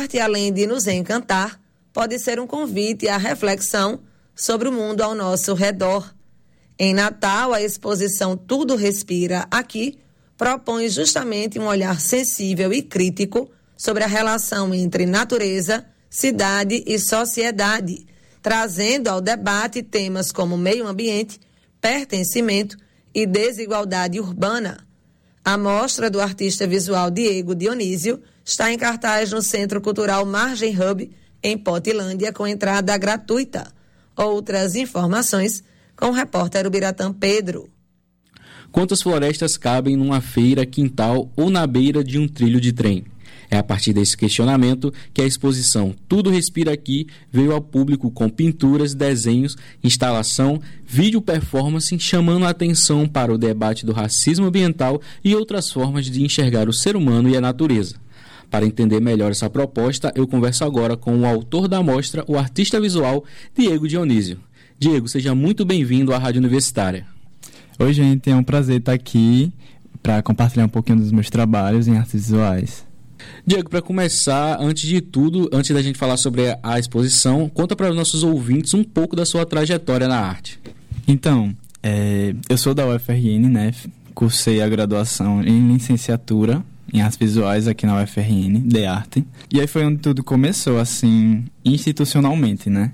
arte, além de nos encantar, pode ser um convite à reflexão sobre o mundo ao nosso redor. Em Natal, a exposição Tudo Respira Aqui propõe justamente um olhar sensível e crítico sobre a relação entre natureza, cidade e sociedade, trazendo ao debate temas como meio ambiente, pertencimento e desigualdade urbana. A mostra do artista visual Diego Dionísio está em cartaz no Centro Cultural Margem Hub, em Potilândia, com entrada gratuita. Outras informações com o repórter Ubiratã Pedro. Quantas florestas cabem numa feira, quintal ou na beira de um trilho de trem? É a partir desse questionamento que a exposição Tudo Respira Aqui veio ao público com pinturas, desenhos, instalação, vídeo performance, chamando a atenção para o debate do racismo ambiental e outras formas de enxergar o ser humano e a natureza. Para entender melhor essa proposta, eu converso agora com o autor da mostra, o artista visual Diego Dionísio. Diego, seja muito bem-vindo à Rádio Universitária. Oi, gente, é um prazer estar aqui para compartilhar um pouquinho dos meus trabalhos em artes visuais. Diego, para começar, antes de tudo, antes da gente falar sobre a exposição, conta para os nossos ouvintes um pouco da sua trajetória na arte. Então, eu sou da UFRN, né? Cursei a graduação em licenciatura em artes visuais aqui na UFRN, de arte. E aí foi onde tudo começou, assim, institucionalmente, né?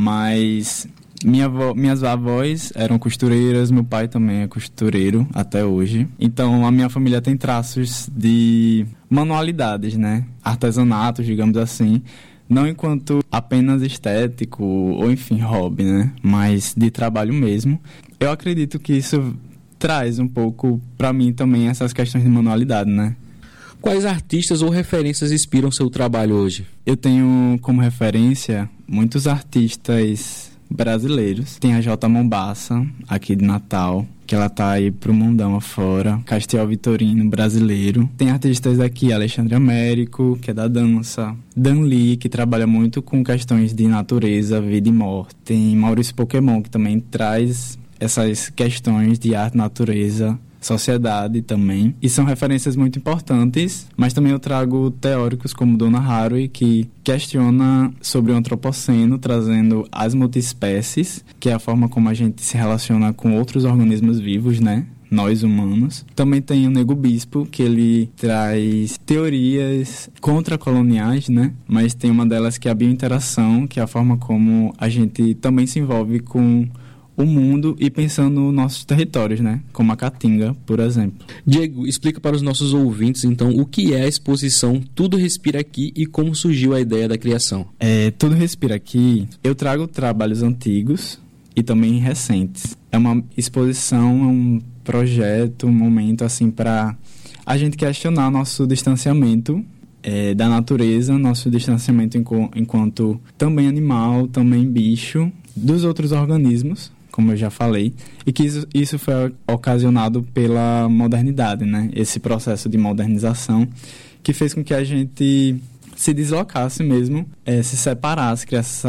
Mas minhas avós eram costureiras, meu pai também é costureiro até hoje. Então a minha família tem traços de manualidades, né? Artesanatos, digamos assim. Não enquanto apenas estético ou, enfim, hobby, né? Mas de trabalho mesmo. Eu acredito que isso traz um pouco para mim também essas questões de manualidade, né? Quais artistas ou referências inspiram seu trabalho hoje? Eu tenho como referência muitos artistas brasileiros. Tem a J. Mombassa, aqui de Natal, que ela tá aí pro mundão afora. Castiel Vitorino, brasileiro. Tem artistas daqui, Alexandre Américo, que é da dança. Dan Lee, que trabalha muito com questões de natureza, vida e morte. Tem Maurício Pokémon, que também traz essas questões de arte, natureza, sociedade também, e são referências muito importantes, mas também eu trago teóricos como Donna Haraway, que questiona sobre o antropoceno, trazendo as multiespécies, que é a forma como a gente se relaciona com outros organismos vivos, né? Nós humanos. Também tem o Nego Bispo, que ele traz teorias contracoloniais, né? Mas tem uma delas que é a biointeração, que é a forma como a gente também se envolve com o mundo e pensando nos nossos territórios, né? Como a Caatinga, por exemplo. Diego, explica para os nossos ouvintes, então, o que é a exposição Tudo Respira Aqui e como surgiu a ideia da criação. Tudo Respira Aqui, eu trago trabalhos antigos e também recentes. É uma exposição, um projeto, um momento, assim, para a gente questionar nosso distanciamento da natureza, nosso distanciamento enquanto também animal, também bicho, dos outros organismos, como eu já falei, e que isso foi ocasionado pela modernidade, né? Esse processo de modernização que fez com que a gente se deslocasse mesmo, se separasse,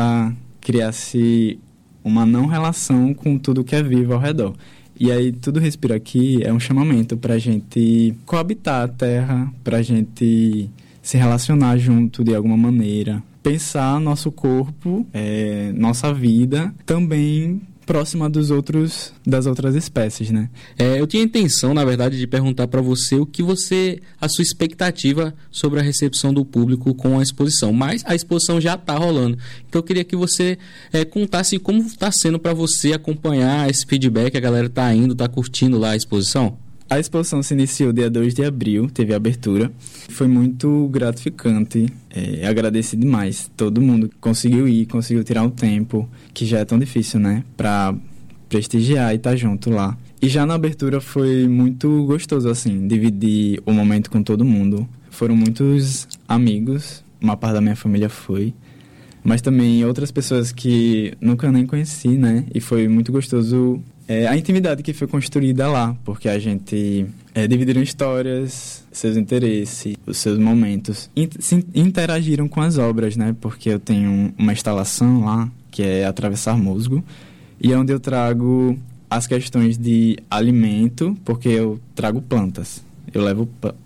criasse uma não relação com tudo que é vivo ao redor. E aí, Tudo Respira Aqui é um chamamento para a gente coabitar a Terra, para a gente se relacionar junto de alguma maneira, pensar nosso corpo, nossa vida, também próxima das outras espécies, né? Eu tinha a intenção, na verdade, de perguntar para você a sua expectativa sobre a recepção do público com a exposição, mas a exposição já está rolando. Então eu queria que você contasse como está sendo para você acompanhar esse feedback, a galera está indo, está curtindo lá a exposição. A exposição se iniciou dia 2 de abril, teve a abertura. Foi muito gratificante, agradeci demais. Todo mundo conseguiu tirar um tempo, que já é tão difícil, né? Pra prestigiar e estar junto lá. E já na abertura foi muito gostoso, assim, dividir o momento com todo mundo. Foram muitos amigos, uma parte da minha família foi, mas também outras pessoas que nunca nem conheci, né? E foi muito gostoso a intimidade que foi construída lá, porque a gente dividiram histórias, seus interesses, os seus momentos, interagiram com as obras, né? Porque eu tenho uma instalação lá, que é Atravessar Musgo, e é onde eu trago as questões de alimento, porque eu trago plantas. Eu levo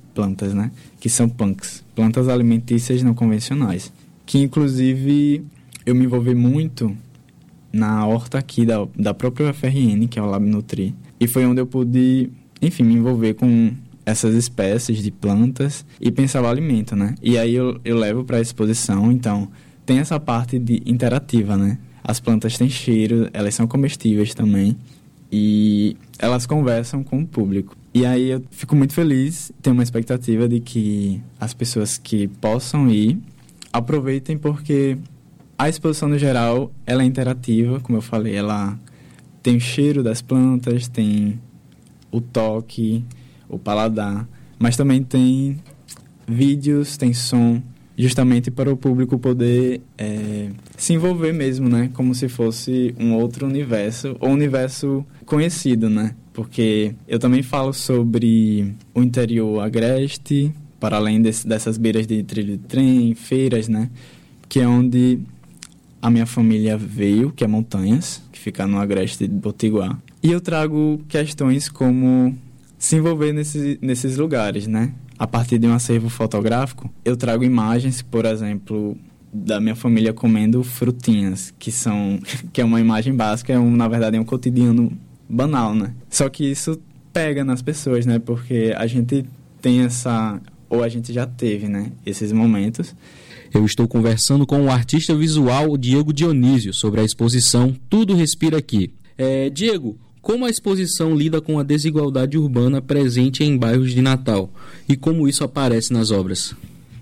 plantas, né? Que são punks, plantas alimentícias não convencionais. Que, inclusive, eu me envolvi muito na horta aqui da própria UFRN, que é o Lab Nutri. E foi onde eu pude, enfim, me envolver com essas espécies de plantas e pensar o alimento, né? E aí eu levo para a exposição, então tem essa parte interativa, né? As plantas têm cheiro, elas são comestíveis também e elas conversam com o público. E aí eu fico muito feliz, tenho uma expectativa de que as pessoas que possam ir aproveitem, porque a exposição no geral, ela é interativa, como eu falei, ela tem o cheiro das plantas, tem o toque, o paladar, mas também tem vídeos, tem som, justamente para o público poder se envolver mesmo, né? Como se fosse um outro universo, ou um universo conhecido, né? Porque eu também falo sobre o interior agreste, para além dessas beiras de trilho de trem, feiras, né? Que é onde a minha família veio, que é Montanhas, que fica no agreste de Potiguar. E eu trago questões como se envolver nesses lugares, né? A partir de um acervo fotográfico, eu trago imagens, por exemplo, da minha família comendo frutinhas, que é uma imagem básica, na verdade é um cotidiano banal, né? Só que isso pega nas pessoas, né? Porque a gente tem ou a gente já teve, né? Esses momentos. Eu estou conversando com o artista visual Diego Dionísio sobre a exposição Tudo Respira Aqui. Diego, como a exposição lida com a desigualdade urbana presente em bairros de Natal e como isso aparece nas obras?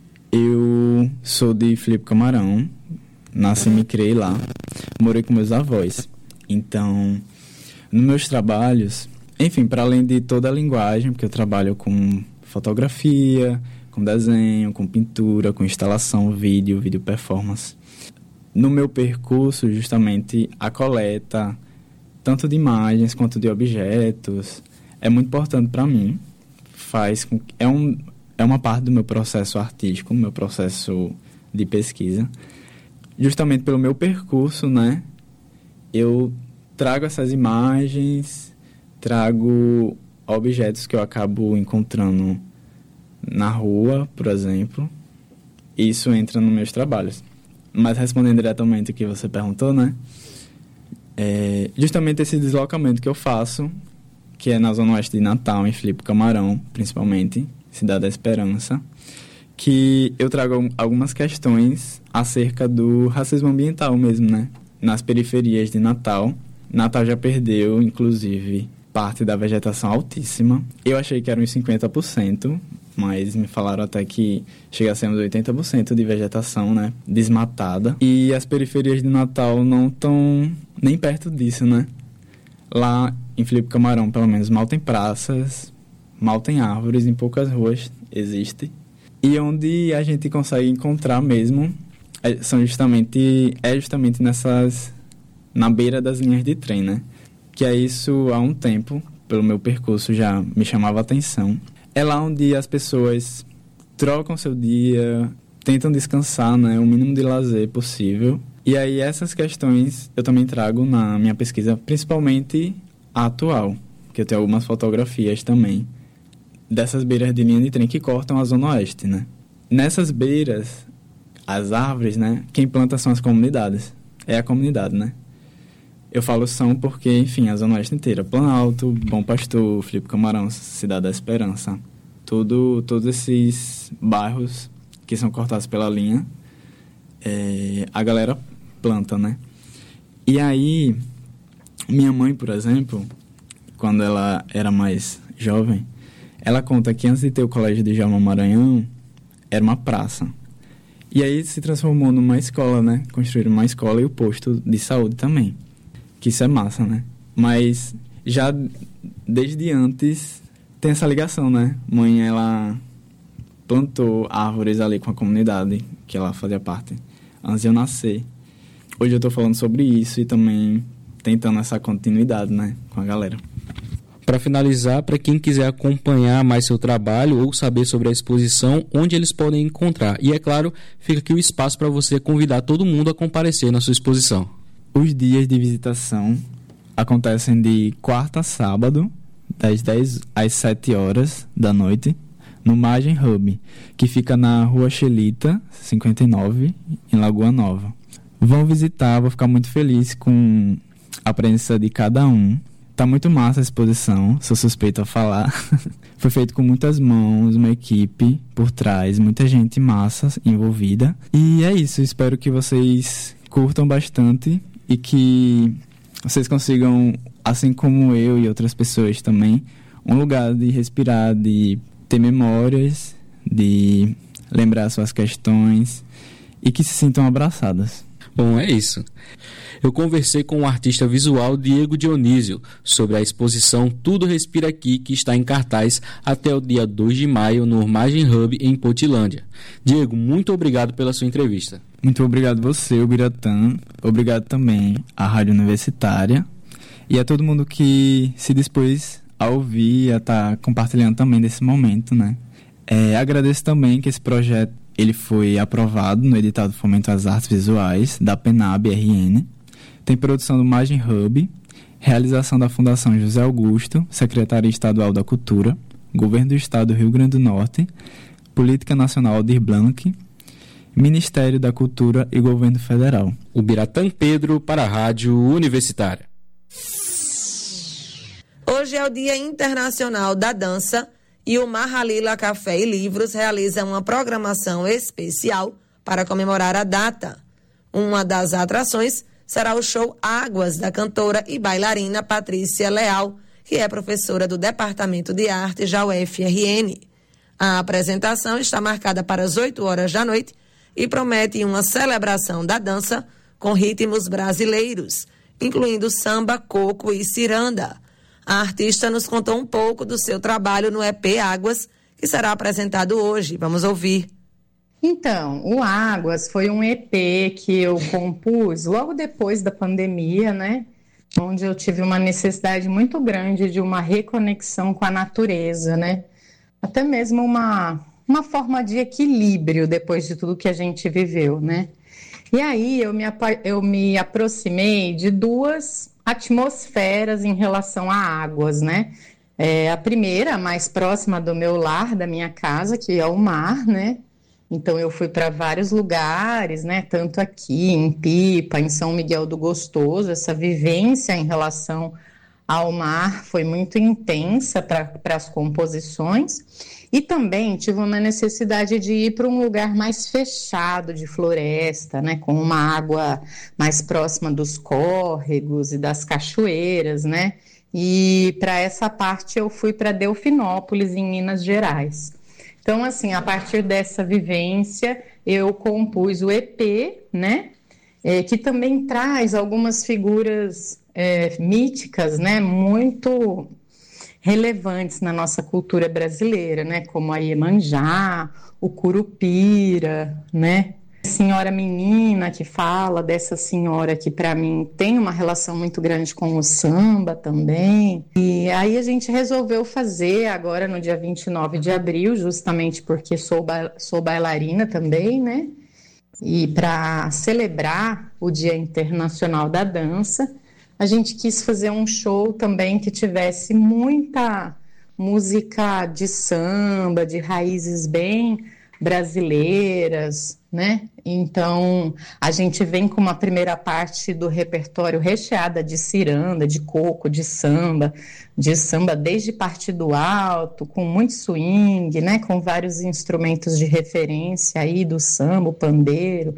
Eu sou de Felipe Camarão, nasci e me criei lá, morei com meus avós. Então, nos meus trabalhos, enfim, para além de toda a linguagem, porque eu trabalho com fotografia, com desenho, com pintura, com instalação, vídeo performance. No meu percurso, justamente, a coleta, tanto de imagens quanto de objetos, é muito importante para mim. É uma parte do meu processo artístico, meu processo de pesquisa. Justamente pelo meu percurso, né, eu trago essas imagens, trago objetos que eu acabo encontrando na rua, por exemplo. Isso entra nos meus trabalhos. Mas respondendo diretamente o que você perguntou, né? Justamente esse deslocamento que eu faço, que é na Zona Oeste de Natal, em Felipe Camarão, principalmente, Cidade da Esperança, que eu trago algumas questões acerca do racismo ambiental mesmo, né? Nas periferias de Natal. Natal já perdeu, inclusive, parte da vegetação altíssima. Eu achei que eram uns 50%, mas me falaram até que chega a ser uns 80% de vegetação, né, desmatada. E as periferias de Natal não estão nem perto disso, né? Lá em Felipe Camarão, pelo menos, mal tem praças, mal tem árvores, em poucas ruas existe. E onde a gente consegue encontrar mesmo é justamente na beira das linhas de trem, né? Que é isso há um tempo, pelo meu percurso, já me chamava a atenção. É lá onde as pessoas trocam seu dia, tentam descansar, né, o mínimo de lazer possível. E aí essas questões eu também trago na minha pesquisa, principalmente a atual, que eu tenho algumas fotografias também, dessas beiras de linha de trem que cortam a Zona Oeste, né. Nessas beiras, as árvores, né, quem planta são as comunidades. É a comunidade, né. Eu falo são porque, enfim, a Zona Oeste inteira, Planalto, Bom Pastor, Felipe Camarão, Cidade da Esperança, todos esses bairros que são cortados pela linha, a galera planta, né? E aí, minha mãe, por exemplo, quando ela era mais jovem, ela conta que antes de ter o colégio de Djalma Maranhão, era uma praça. E aí se transformou numa escola, né? Construíram uma escola e o posto de saúde também. Que isso é massa, né? Mas já desde antes tem essa ligação, né? Mãe, ela plantou árvores ali com a comunidade que ela fazia parte antes de eu nascer. Hoje eu tô falando sobre isso e também tentando essa continuidade, né? Com a galera. Para finalizar, para quem quiser acompanhar mais seu trabalho ou saber sobre a exposição, onde eles podem encontrar. E, é claro, fica aqui o espaço para você convidar todo mundo a comparecer na sua exposição. Os dias de visitação acontecem de quarta a sábado, das 10 às 7 horas da noite, no Margem Hub, que fica na Rua Xelita, 59, em Lagoa Nova. Vão visitar, vou ficar muito feliz com a presença de cada um. Tá muito massa a exposição, sou suspeito a falar. Foi feito com muitas mãos, uma equipe por trás, muita gente massa envolvida. E é isso, espero que vocês curtam bastante e que vocês consigam, assim como eu e outras pessoas também, um lugar de respirar, de ter memórias, de lembrar suas questões e que se sintam abraçadas. Bom, é isso. Eu conversei com o artista visual Diego Dionísio sobre a exposição Tudo Respira Aqui, que está em cartaz até o dia 2 de maio no Margem Hub, em Portilândia. Diego, muito obrigado pela sua entrevista. Muito obrigado você, Ubiratã. Obrigado também à Rádio Universitária e a todo mundo que se dispôs a ouvir e a estar compartilhando também desse momento, né? Agradeço também que esse projeto ele foi aprovado no edital do Fomento às Artes Visuais da PENAB-RN. Tem produção do Margem Hub, realização da Fundação José Augusto, Secretaria Estadual da Cultura, Governo do Estado do Rio Grande do Norte, Política Nacional Aldir Blanc, Ministério da Cultura e Governo Federal. Ubiratã Pedro para a Rádio Universitária. Hoje é o Dia Internacional da Dança e o Mahalila Café e Livros realiza uma programação especial para comemorar a data. Uma das atrações será o show Águas, da cantora e bailarina Patrícia Leal, que é professora do Departamento de Artes da UFRN. A apresentação está marcada para as 8 horas da noite e promete uma celebração da dança com ritmos brasileiros, incluindo samba, coco e ciranda. A artista nos contou um pouco do seu trabalho no EP Águas, que será apresentado hoje. Vamos ouvir. Então, o Águas foi um EP que eu compus logo depois da pandemia, né? Onde eu tive uma necessidade muito grande de uma reconexão com a natureza, né? Até mesmo uma forma de equilíbrio depois de tudo que a gente viveu, né? E aí eu me aproximei de duas atmosferas em relação a águas, né? A primeira, mais próxima do meu lar, da minha casa, que é o mar, né? Então eu fui para vários lugares, né? Tanto aqui em Pipa, em São Miguel do Gostoso, essa vivência em relação ao mar foi muito intensa para as composições. E também tive uma necessidade de ir para um lugar mais fechado de floresta, né, com uma água mais próxima dos córregos e das cachoeiras, né? E para essa parte eu fui para Delfinópolis, em Minas Gerais. Então, assim, a partir dessa vivência, eu compus o EP, né? Que também traz algumas figuras míticas, né? Muito relevantes na nossa cultura brasileira, né? Como a Iemanjá, o Curupira, né? A Senhora Menina, que fala dessa senhora que para mim tem uma relação muito grande com o samba também. E aí a gente resolveu fazer agora no dia 29 de abril, justamente porque sou bailarina também, né? E para celebrar o Dia Internacional da Dança, a gente quis fazer um show também que tivesse muita música de samba, de raízes bem brasileiras, né? Então, a gente vem com uma primeira parte do repertório recheada de ciranda, de coco, de samba desde partido alto, com muito swing, né? Com vários instrumentos de referência aí do samba, o pandeiro,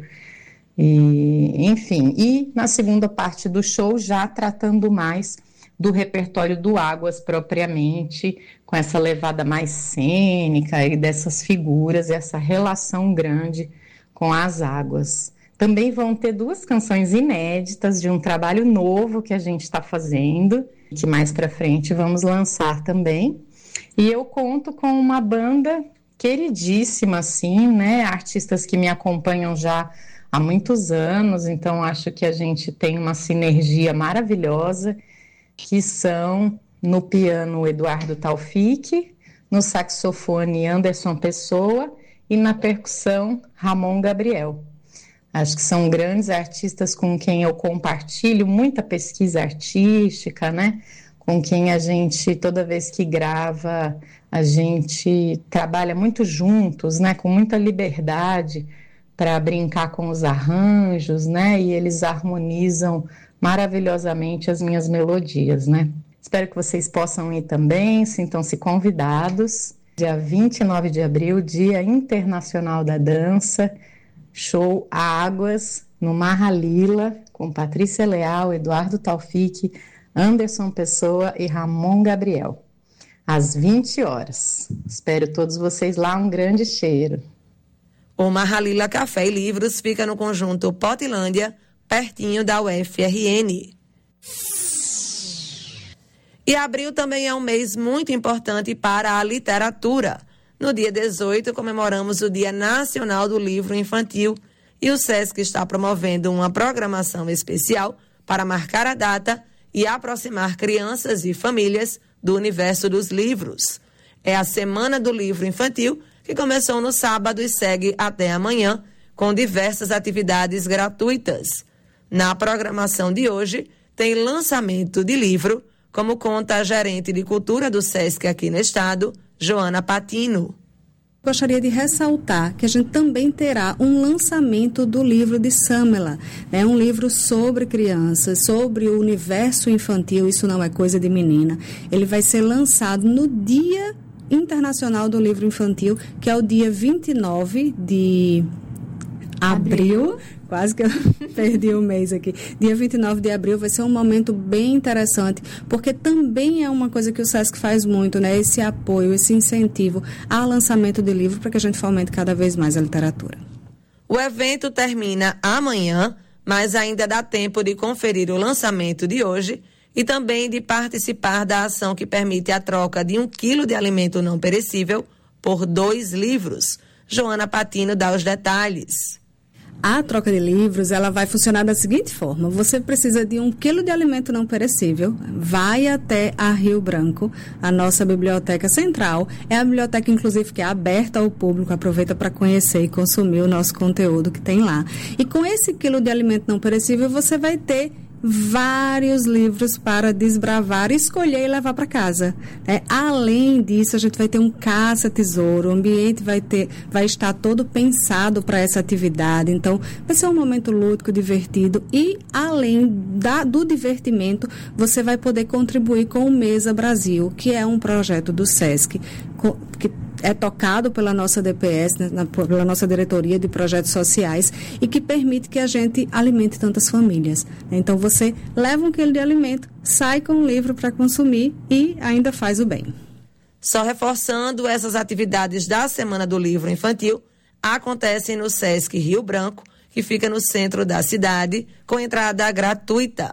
enfim. E na segunda parte do show, já tratando mais do repertório do Águas propriamente, com essa levada mais cênica e dessas figuras, essa relação grande com as águas. Também vão ter 2 canções inéditas de um trabalho novo que a gente está fazendo, que mais para frente vamos lançar também. E eu conto com uma banda queridíssima, assim, né? Artistas que me acompanham já há muitos anos, então acho que a gente tem uma sinergia maravilhosa, que são no piano Eduardo Taufik, no saxofone Anderson Pessoa e na percussão Ramon Gabriel. Acho que são grandes artistas com quem eu compartilho muita pesquisa artística, né? Com quem a gente, toda vez que grava, A gente trabalha muito juntos, né, com muita liberdade para brincar com os arranjos, né, e eles harmonizam maravilhosamente as minhas melodias, né. Espero que vocês possam ir também, sintam-se convidados. Dia 29 de abril, Dia Internacional da Dança, show Águas, no Marralila, com Patrícia Leal, Eduardo Taufik, Anderson Pessoa e Ramon Gabriel, às 20 horas. Espero todos vocês lá, um grande cheiro. O Marralila Café e Livros fica no conjunto Potilândia, pertinho da UFRN. E abril também é um mês muito importante para a literatura. No dia 18, comemoramos o Dia Nacional do Livro Infantil e o SESC está promovendo uma programação especial para marcar a data e aproximar crianças e famílias do universo dos livros. É a Semana do Livro Infantil, que começou no sábado e segue até amanhã, com diversas atividades gratuitas. Na programação de hoje, tem lançamento de livro, como conta a gerente de cultura do SESC aqui no estado, Joana Patino. Gostaria de ressaltar que a gente também terá um lançamento do livro de Samela, né? Um livro sobre crianças, sobre o universo infantil, isso não é coisa de menina. Ele vai ser lançado no Dia Internacional do Livro Infantil, que é o dia 29 de abril. Quase que eu perdi o mês aqui. Dia 29 de abril vai ser um momento bem interessante, porque também é uma coisa que o SESC faz muito, né? Esse apoio, esse incentivo ao lançamento de livro para que a gente fomente cada vez mais a literatura. O evento termina amanhã, mas ainda dá tempo de conferir o lançamento de hoje e também de participar da ação que permite a troca de 1 quilo de alimento não perecível por 2 livros. Joana Patino dá os detalhes. A troca de livros, ela vai funcionar da seguinte forma: você precisa de 1 quilo de alimento não perecível, vai até a Rio Branco, a nossa biblioteca central, é a biblioteca inclusive que é aberta ao público, aproveita para conhecer e consumir o nosso conteúdo que tem lá. E com esse quilo de alimento não perecível, você vai ter vários livros para desbravar, escolher e levar para casa. Além disso, a gente vai ter um caça-tesouro, o ambiente vai estar todo pensado para essa atividade, então vai ser um momento lúdico, divertido e além do divertimento, você vai poder contribuir com o Mesa Brasil, que é um projeto do SESC, que é tocado pela nossa DPS, pela nossa Diretoria de Projetos Sociais, e que permite que a gente alimente tantas famílias. Então, você leva 1 quilo de alimento, sai com um livro para consumir e ainda faz o bem. Só reforçando, essas atividades da Semana do Livro Infantil acontecem no SESC Rio Branco, que fica no centro da cidade, com entrada gratuita.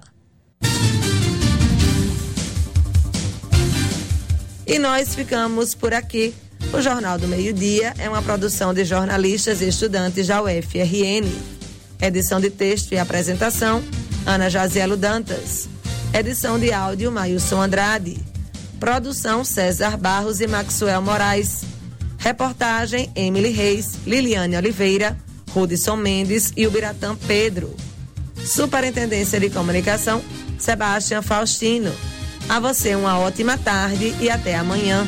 E nós ficamos por aqui. O Jornal do Meio-Dia é uma produção de jornalistas e estudantes da UFRN. Edição de texto e apresentação, Ana Jazielo Dantas. Edição de áudio, Mailson Andrade. Produção, César Barros e Maxwell Moraes. Reportagem, Emily Reis, Liliane Oliveira, Rudson Mendes e Ubiratã Pedro. Superintendência de Comunicação, Sebastião Faustino. A você uma ótima tarde e até amanhã.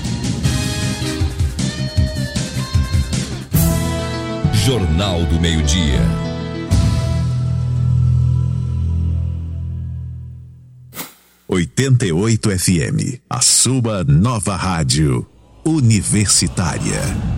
Jornal do Meio-Dia. (88 FM), a sua nova rádio universitária.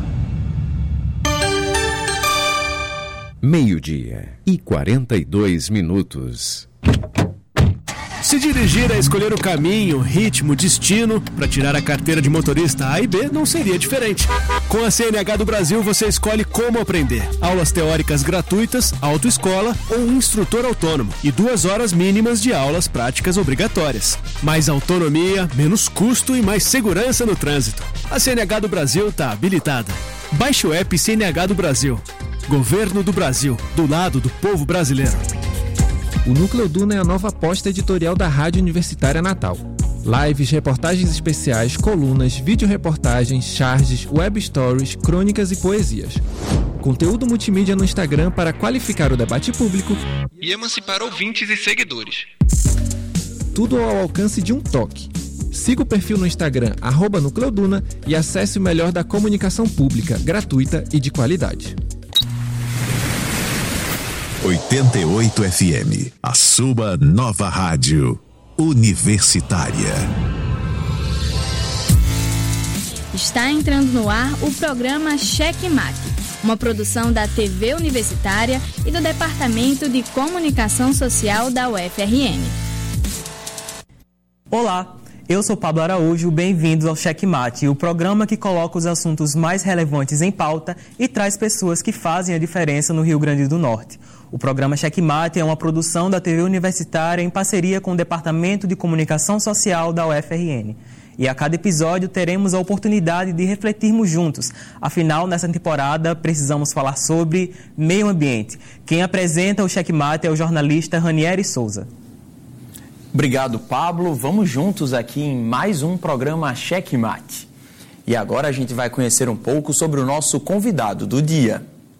12:42. Se dirigir é escolher o caminho, ritmo, destino para tirar a carteira de motorista A e B não seria diferente. Com a CNH do Brasil você escolhe como aprender. Aulas teóricas gratuitas, autoescola ou instrutor autônomo e 2 horas mínimas de aulas práticas obrigatórias. Mais autonomia, menos custo e mais segurança no trânsito. A CNH do Brasil está habilitada. Baixe o app CNH do Brasil. Governo do Brasil, do lado do povo brasileiro. O Núcleo Duna é a nova aposta editorial da Rádio Universitária Natal. Lives, reportagens especiais, colunas, vídeo-reportagens, charges, web stories, crônicas e poesias. Conteúdo multimídia no Instagram para qualificar o debate público e emancipar ouvintes e seguidores. Tudo ao alcance de um toque. Siga o perfil no Instagram @nucleoduna e acesse o melhor da comunicação pública, gratuita e de qualidade. 88 FM, a sua nova rádio universitária. Está entrando no ar o programa Cheque Mate, uma produção da TV Universitária e do Departamento de Comunicação Social da UFRN. Olá, eu sou Pablo Araújo, bem-vindos ao Cheque Mate, o programa que coloca os assuntos mais relevantes em pauta e traz pessoas que fazem a diferença no Rio Grande do Norte. O programa Cheque Mate é uma produção da TV Universitária em parceria com o Departamento de Comunicação Social da UFRN. E a cada episódio teremos a oportunidade de refletirmos juntos. Afinal, nessa temporada, precisamos falar sobre meio ambiente. Quem apresenta o Cheque Mate é o jornalista Ranieri Souza. Obrigado, Pablo. Vamos juntos aqui em mais um programa Cheque Mate. E agora a gente vai conhecer um pouco sobre o nosso convidado do dia.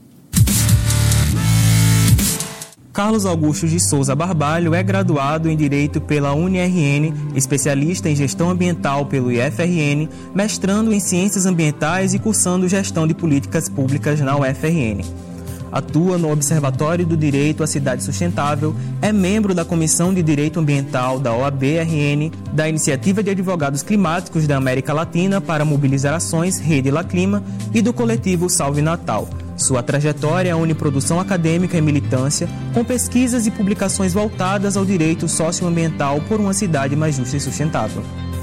Carlos Augusto de Souza Barbalho é graduado em Direito pela UniRN, especialista em Gestão Ambiental pelo IFRN, mestrando em Ciências Ambientais e cursando Gestão de Políticas Públicas na UFRN. Atua no Observatório do Direito à Cidade Sustentável, é membro da Comissão de Direito Ambiental da OAB-RN, da Iniciativa de Advogados Climáticos da América Latina para Mobilizar Ações Rede La Clima e do coletivo Salve Natal. Sua trajetória une produção acadêmica e militância, com pesquisas e publicações voltadas ao direito socioambiental por uma cidade mais justa e sustentável.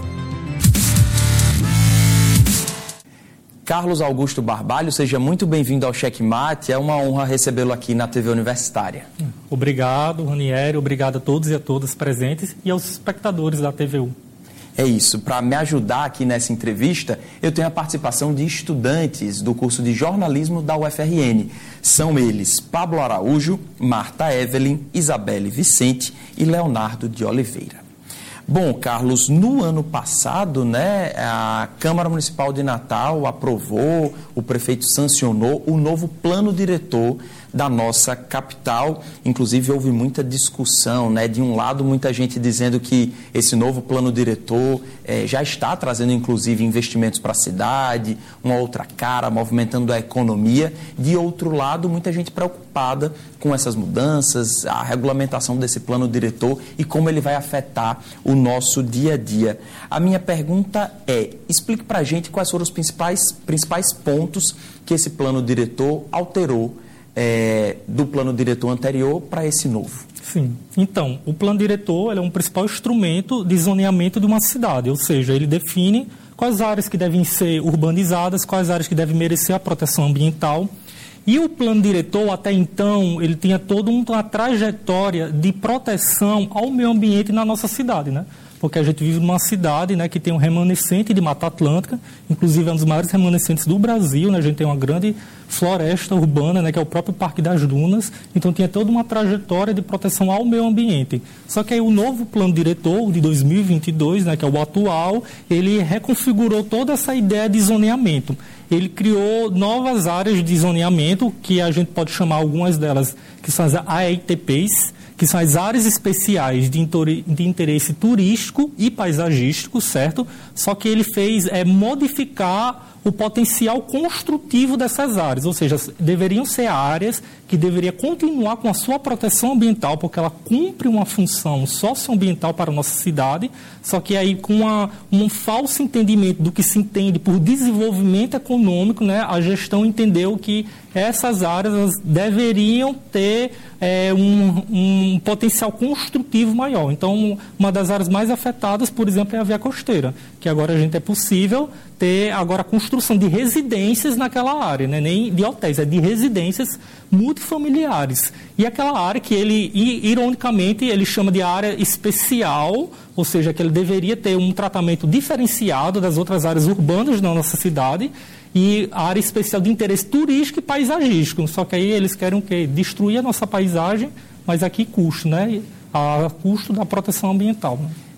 Carlos Augusto Barbalho, seja muito bem-vindo ao Cheque Mate. É uma honra recebê-lo aqui na TV Universitária. Obrigado, Ranieri. Obrigado a todos e a todas presentes e aos espectadores da TVU. É isso. Para me ajudar aqui nessa entrevista, eu tenho a participação de estudantes do curso de jornalismo da UFRN. São eles Pablo Araújo, Marta Evelyn, Isabelle Vicente e Leonardo de Oliveira. Bom, Carlos, no ano passado, a Câmara Municipal de Natal aprovou, o prefeito sancionou o novo plano diretor da nossa capital. Inclusive, houve muita discussão, de um lado, muita gente dizendo que esse novo plano diretor já está trazendo, inclusive, investimentos para a cidade, uma outra cara, movimentando a economia. De outro lado, muita gente preocupada com essas mudanças, a regulamentação desse plano diretor e como ele vai afetar o nosso dia a dia. A minha pergunta é, explique para a gente quais foram os principais pontos que esse plano diretor alterou do plano diretor anterior para esse novo. Sim. Então, o plano diretor é um principal instrumento de zoneamento de uma cidade, ou seja, ele define quais áreas que devem ser urbanizadas, quais áreas que devem merecer a proteção ambiental. E o plano diretor, até então, ele tinha toda uma trajetória de proteção ao meio ambiente na nossa cidade, Porque a gente vive numa cidade que tem um remanescente de Mata Atlântica, inclusive é um dos maiores remanescentes do Brasil, A gente tem uma grande floresta urbana, que é o próprio Parque das Dunas, então tinha toda uma trajetória de proteção ao meio ambiente. Só que aí o novo plano diretor de 2022, que é o atual, ele reconfigurou toda essa ideia de zoneamento. Ele criou novas áreas de zoneamento, que a gente pode chamar algumas delas, que são as AETPs, que são as áreas especiais de interesse turístico e paisagístico, certo? Só que ele fez modificar o potencial construtivo dessas áreas, ou seja, deveriam ser áreas que deveriam continuar com a sua proteção ambiental, porque ela cumpre uma função socioambiental para a nossa cidade, só que aí com um falso entendimento do que se entende por desenvolvimento econômico, a gestão entendeu que essas áreas deveriam ter um potencial construtivo maior. Então, uma das áreas mais afetadas, por exemplo, é a via costeira, que agora é possível ter agora a construção de residências naquela área, nem de hotéis, é de residências multifamiliares. E aquela área que ele, ironicamente, ele chama de área especial, ou seja, que ele deveria ter um tratamento diferenciado das outras áreas urbanas da nossa cidade, e a área especial de interesse turístico e paisagístico. Só que aí eles querem o quê? Destruir a nossa paisagem, mas aqui custo, a custo da proteção ambiental.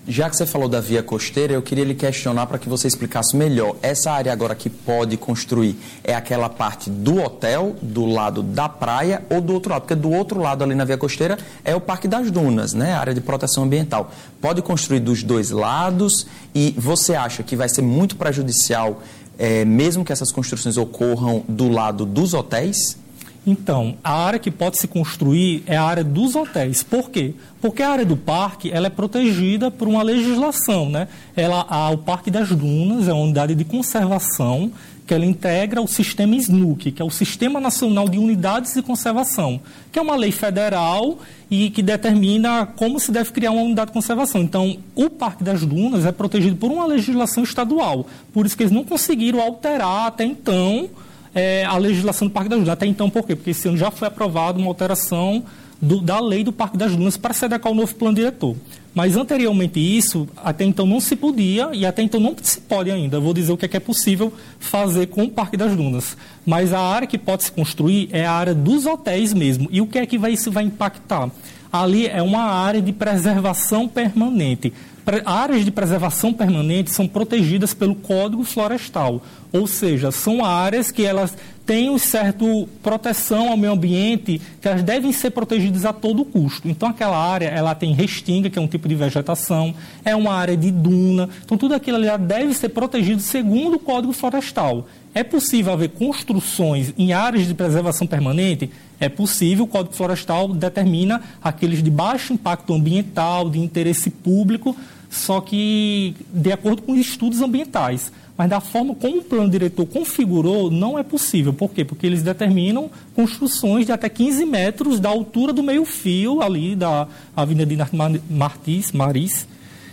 Já que você falou da via costeira, eu queria lhe questionar para que você explicasse melhor. Essa área agora que pode construir é aquela parte do hotel, do lado da praia ou do outro lado? Porque do outro lado ali na via costeira é o Parque das Dunas, né? A área de proteção ambiental. Pode construir dos dois lados e você acha que vai ser muito prejudicial, mesmo que essas construções ocorram do lado dos hotéis? Então, a área que pode se construir é a área dos hotéis. Por quê? Porque a área do parque ela é protegida por uma legislação, né? O Parque das Dunas é uma unidade de conservação que ela integra o sistema SNUC, que é o Sistema Nacional de Unidades de Conservação, que é uma lei federal e que determina como se deve criar uma unidade de conservação. Então, o Parque das Dunas é protegido por uma legislação estadual. Por isso que eles não conseguiram alterar até então a legislação do Parque das Dunas. Até então, por quê? Porque esse ano já foi aprovada uma alteração da lei do Parque das Dunas para se adequar ao novo plano diretor. Mas, anteriormente isso, até então não se podia e até então não se pode ainda. Eu vou dizer o que é possível fazer com o Parque das Dunas. Mas a área que pode se construir é a área dos hotéis mesmo. E o que é que isso vai impactar? Ali é uma área de preservação permanente. Áreas de preservação permanente são protegidas pelo Código Florestal, ou seja, são áreas que elas têm uma certa proteção ao meio ambiente, que elas devem ser protegidas a todo custo. Então, aquela área ela tem restinga, que é um tipo de vegetação, é uma área de duna, então tudo aquilo ali deve ser protegido segundo o Código Florestal. É possível haver construções em áreas de preservação permanente? É possível, o Código Florestal determina aqueles de baixo impacto ambiental, de interesse público, só que de acordo com os estudos ambientais. Mas da forma como o plano diretor configurou, não é possível. Por quê? Porque eles determinam construções de até 15 metros da altura do meio-fio ali da Avenida de Maris.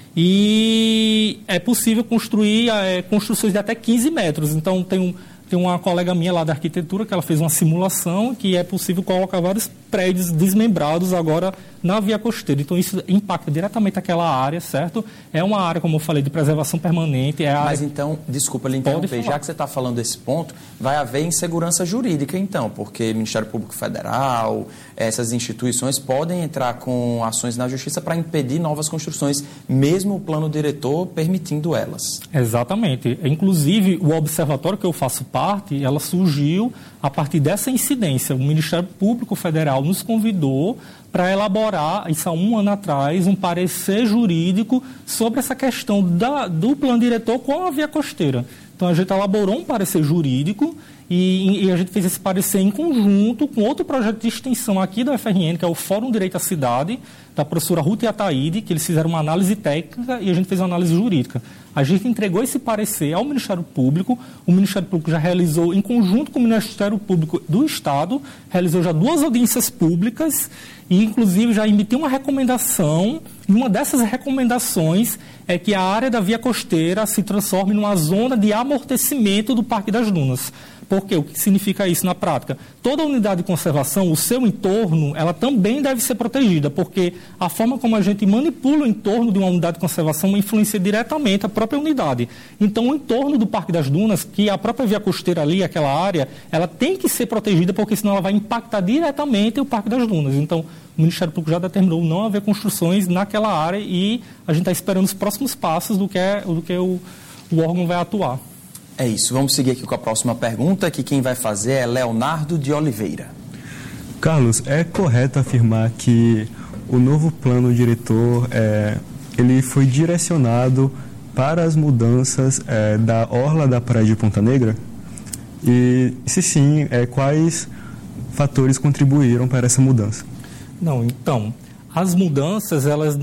E é possível construir construções de até 15 metros. Então, tem uma colega minha lá da arquitetura que ela fez uma simulação que é possível colocar vários prédios desmembrados agora na via costeira. Então, isso impacta diretamente aquela área, certo? É uma área, como eu falei, de preservação permanente. Mas então, desculpa lhe interromper, já que você está falando desse ponto, vai haver insegurança jurídica então, porque Ministério Público Federal, essas instituições podem entrar com ações na Justiça para impedir novas construções, mesmo o plano diretor permitindo elas. Exatamente. Inclusive, o observatório que eu faço parte, ela surgiu a partir dessa incidência. O Ministério Público Federal nos convidou para elaborar, isso há um ano atrás, um parecer jurídico sobre essa questão do plano diretor com a via costeira. Então, a gente elaborou um parecer jurídico e a gente fez esse parecer em conjunto com outro projeto de extensão aqui da UFRN, que é o Fórum Direito à Cidade, da professora Ruth Ataíde, que eles fizeram uma análise técnica e a gente fez uma análise jurídica. A gente entregou esse parecer ao Ministério Público, o Ministério Público já realizou, em conjunto com o Ministério Público do Estado, realizou já 2 audiências públicas e, inclusive, já emitiu uma recomendação, e uma dessas recomendações é que a área da via costeira se transforme numa zona de amortecimento do Parque das Dunas. Por quê? O que significa isso na prática? Toda unidade de conservação, o seu entorno, ela também deve ser protegida, porque a forma como a gente manipula o entorno de uma unidade de conservação influencia diretamente a própria unidade. Então, o entorno do Parque das Dunas, que a própria via costeira ali, aquela área, ela tem que ser protegida, porque senão ela vai impactar diretamente o Parque das Dunas. Então, o Ministério Público já determinou não haver construções naquela área e a gente está esperando os próximos passos do que o órgão vai atuar. É isso. Vamos seguir aqui com a próxima pergunta, que quem vai fazer é Leonardo de Oliveira. Carlos, é correto afirmar que o novo plano diretor ele foi direcionado para as mudanças da orla da praia de Ponta Negra? E, se sim, quais fatores contribuíram para essa mudança? Não, então, as mudanças elas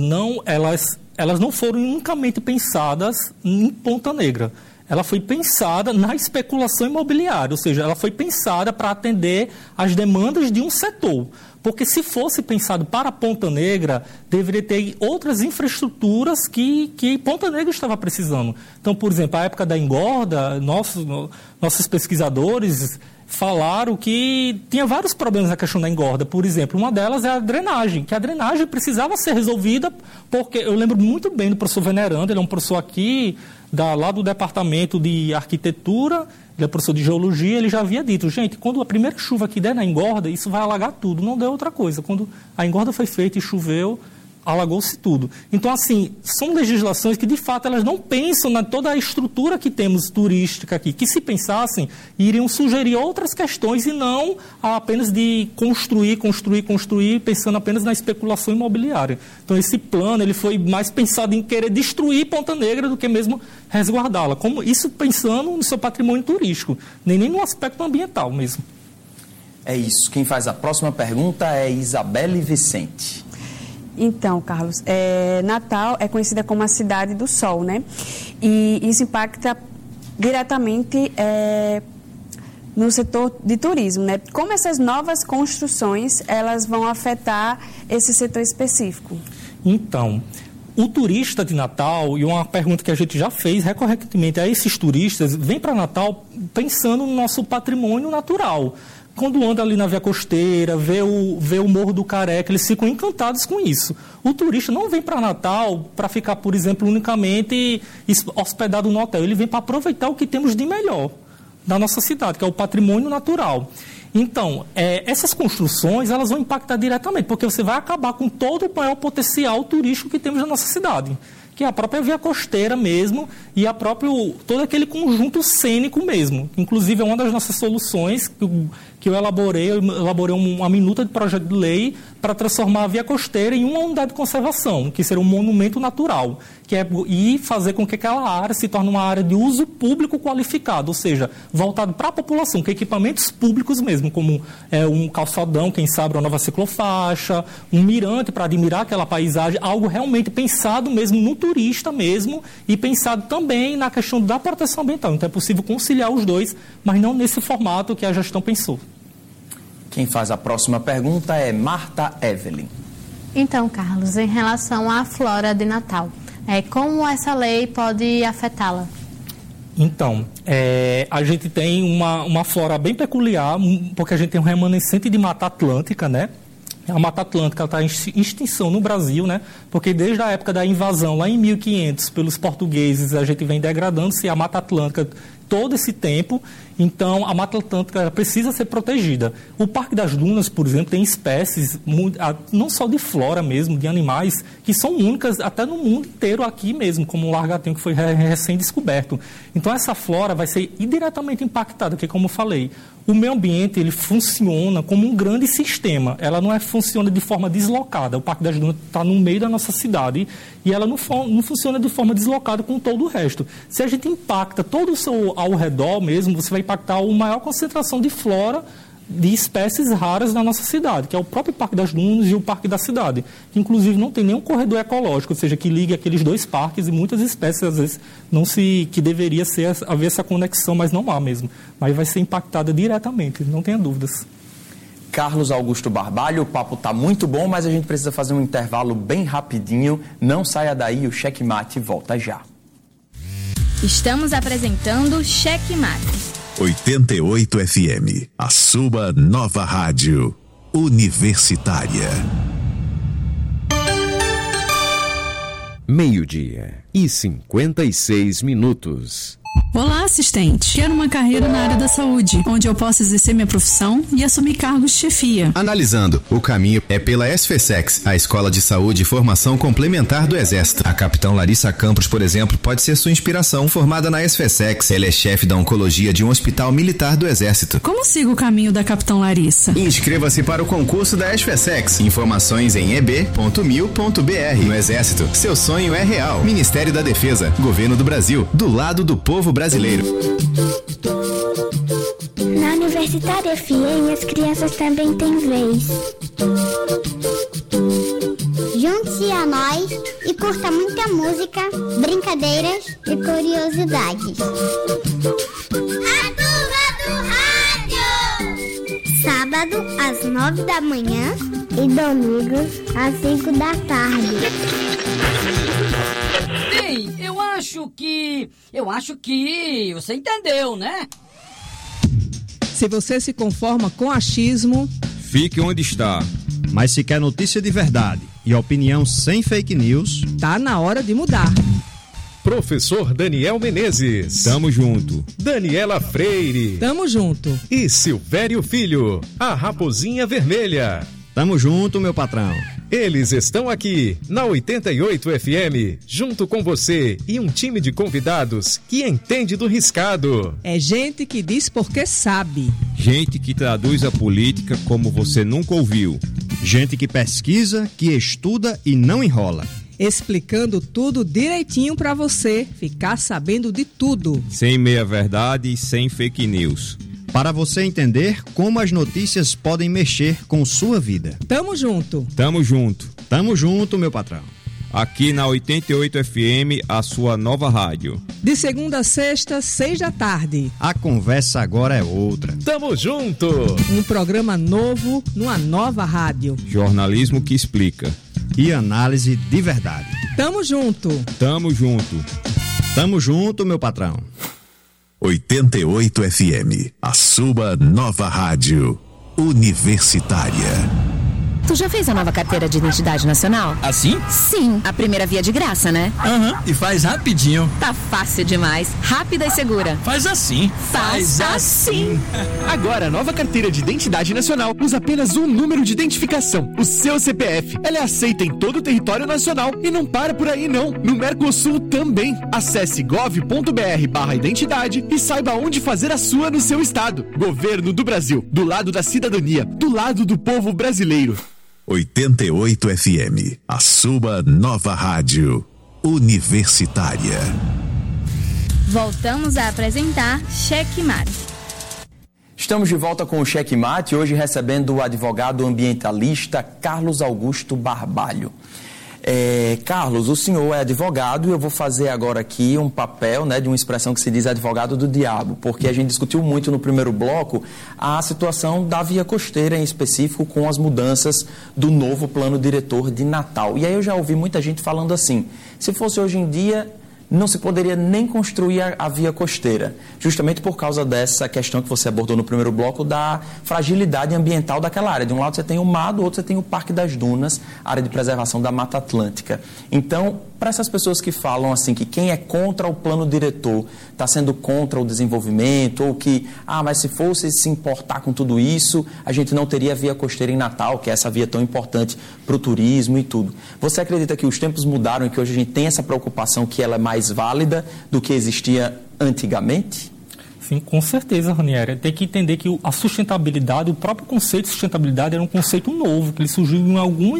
não foram unicamente pensadas em Ponta Negra. Ela foi pensada na especulação imobiliária, ou seja, ela foi pensada para atender às demandas de um setor. Porque se fosse pensado para Ponta Negra, deveria ter outras infraestruturas que Ponta Negra estava precisando. Então, por exemplo, a época da engorda, nossos pesquisadores falaram que tinha vários problemas na questão da engorda. Por exemplo, uma delas é a drenagem, que a drenagem precisava ser resolvida, porque eu lembro muito bem do professor Venerando, ele é um professor aqui, lá do departamento de arquitetura, ele é professor de geologia, ele já havia dito, gente, quando a primeira chuva que der na engorda, isso vai alagar tudo, não deu outra coisa. Quando a engorda foi feita e choveu, alagou-se tudo. Então, assim, são legislações que, de fato, elas não pensam na toda a estrutura que temos turística aqui, que se pensassem, iriam sugerir outras questões e não apenas de construir, pensando apenas na especulação imobiliária. Então, esse plano, ele foi mais pensado em querer destruir Ponta Negra do que mesmo resguardá-la. Como isso pensando no seu patrimônio turístico, nem no aspecto ambiental mesmo. É isso. Quem faz a próxima pergunta é Isabelle Vicente. Então, Carlos, Natal é conhecida como a cidade do sol, né? E isso impacta diretamente no setor de turismo, né? Como essas novas construções, elas vão afetar esse setor específico? Então, o turista de Natal, e uma pergunta que a gente já fez recorrentemente a esses turistas, vem para Natal pensando no nosso patrimônio natural. Quando anda ali na via costeira, vê o Morro do Careca, eles ficam encantados com isso. O turista não vem para Natal para ficar, por exemplo, unicamente hospedado no hotel. Ele vem para aproveitar o que temos de melhor da nossa cidade, que é o patrimônio natural. Então, essas construções, elas vão impactar diretamente, porque você vai acabar com todo o maior potencial turístico que temos na nossa cidade, que é a própria via costeira mesmo e todo aquele conjunto cênico mesmo. Inclusive, é uma das nossas soluções que eu elaborei uma minuta de projeto de lei para transformar a via costeira em uma unidade de conservação, que seria um monumento natural, e fazer com que aquela área se torne uma área de uso público qualificado, ou seja, voltado para a população, com equipamentos públicos mesmo, como um calçadão, quem sabe, uma nova ciclofaixa, um mirante para admirar aquela paisagem, algo realmente pensado mesmo no turista mesmo e pensado também na questão da proteção ambiental. Então é possível conciliar os dois, mas não nesse formato que a gestão pensou. Quem faz a próxima pergunta é Marta Evelyn. Então, Carlos, em relação à flora de Natal, como essa lei pode afetá-la? Então, a gente tem uma flora bem peculiar, porque a gente tem um remanescente de Mata Atlântica, né? A Mata Atlântica está em extinção no Brasil, né? Porque desde a época da invasão, lá em 1500, pelos portugueses, a gente vem degradando-se a Mata Atlântica todo esse tempo. Então, a Mata Atlântica precisa ser protegida. O Parque das Dunas, por exemplo, tem espécies, não só de flora mesmo, de animais, que são únicas até no mundo inteiro aqui mesmo, como o largatinho que foi recém-descoberto. Então, essa flora vai ser indiretamente impactada, porque, como eu falei, o meio ambiente ele funciona como um grande sistema. Ela não funciona de forma deslocada. O Parque das Dunas está no meio da nossa cidade e ela não funciona de forma deslocada com todo o resto. Se a gente impacta todo o seu ao redor mesmo, você vai impactar a maior concentração de flora de espécies raras na nossa cidade, que é o próprio Parque das Dunas e o Parque da Cidade, que inclusive não tem nenhum corredor ecológico, ou seja, que ligue aqueles dois parques, e muitas espécies às vezes que deveria haver essa conexão, mas não há mesmo. Mas vai ser impactada diretamente, não tenha dúvidas. Carlos Augusto Barbalho, o papo está muito bom, mas a gente precisa fazer um intervalo bem rapidinho. Não saia daí, o Checkmate volta já. Estamos apresentando Checkmate. 88 FM, a sua nova rádio universitária. 12:56. Olá, assistente. Quero uma carreira na área da saúde, onde eu possa exercer minha profissão e assumir cargos de chefia. Analisando, o caminho é pela SFSEX, a Escola de Saúde e Formação Complementar do Exército. A capitã Larissa Campos, por exemplo, pode ser sua inspiração. Formada na SFSEX, ela é chefe da oncologia de um hospital militar do Exército. Como sigo o caminho da capitã Larissa? Inscreva-se para o concurso da SFSEX. Informações em eb.mil.br. No Exército, seu sonho é real. Ministério da Defesa, Governo do Brasil, do lado do povo brasileiro. Na Universitária FM, as crianças também têm vez. Junte-se a nós e curta muita música, brincadeiras e curiosidades. A Turma do Rádio! Sábado, às 9 da manhã e domingo, às 5 da tarde. Bem, eu acho que você entendeu, né? Se você se conforma com achismo, fique onde está. Mas se quer notícia de verdade e opinião sem fake news, tá na hora de mudar. Professor Daniel Menezes. Tamo junto. Daniela Freire. Tamo junto. E Silvério Filho, a Raposinha Vermelha. Tamo junto, meu patrão. Eles estão aqui na 88 FM, junto com você e um time de convidados que entende do riscado. É gente que diz porque sabe. Gente que traduz a política como você nunca ouviu. Gente que pesquisa, que estuda e não enrola. Explicando tudo direitinho para você ficar sabendo de tudo. Sem meia-verdade e sem fake news. Para você entender como as notícias podem mexer com sua vida. Tamo junto. Tamo junto. Tamo junto, meu patrão. Aqui na 88 FM, a sua nova rádio. De segunda a sexta, 6 da tarde. A conversa agora é outra. Tamo junto. Um programa novo, numa nova rádio. Jornalismo que explica. E análise de verdade. Tamo junto. Tamo junto. Tamo junto, meu patrão. 88 FM, a sua nova rádio universitária. Tu já fez a nova carteira de identidade nacional? Assim? Sim, a primeira via de graça, né? E faz rapidinho. Tá fácil demais, rápida e segura. Faz assim. Faz assim. Agora, a nova carteira de identidade nacional usa apenas um número de identificação, o seu CPF. Ela é aceita em todo o território nacional e não para por aí não. No Mercosul também. Acesse gov.br/identidade e saiba onde fazer a sua no seu estado. Governo do Brasil, do lado da cidadania, do lado do povo brasileiro. 88 FM, a sua nova rádio universitária. Voltamos a apresentar Cheque Mate. Estamos de volta com o Cheque Mate, hoje recebendo o advogado ambientalista Carlos Augusto Barbalho. Carlos, o senhor é advogado e eu vou fazer agora aqui um papel, de uma expressão que se diz advogado do diabo, porque a gente discutiu muito no primeiro bloco a situação da via costeira em específico com as mudanças do novo plano diretor de Natal. E aí eu já ouvi muita gente falando assim, se fosse hoje em dia não se poderia nem construir a via costeira, justamente por causa dessa questão que você abordou no primeiro bloco da fragilidade ambiental daquela área. De um lado você tem o mar, do outro você tem o Parque das Dunas, área de preservação da Mata Atlântica. Então, para essas pessoas que falam assim, que quem é contra o plano diretor está sendo contra o desenvolvimento, ou que, mas se fosse se importar com tudo isso, a gente não teria a via costeira em Natal, que é essa via tão importante para o turismo e tudo. Você acredita que os tempos mudaram e que hoje a gente tem essa preocupação que ela é mais válida do que existia antigamente? Sim, com certeza, Ranieri. Tem que entender que a sustentabilidade, o próprio conceito de sustentabilidade era um conceito novo, que ele surgiu em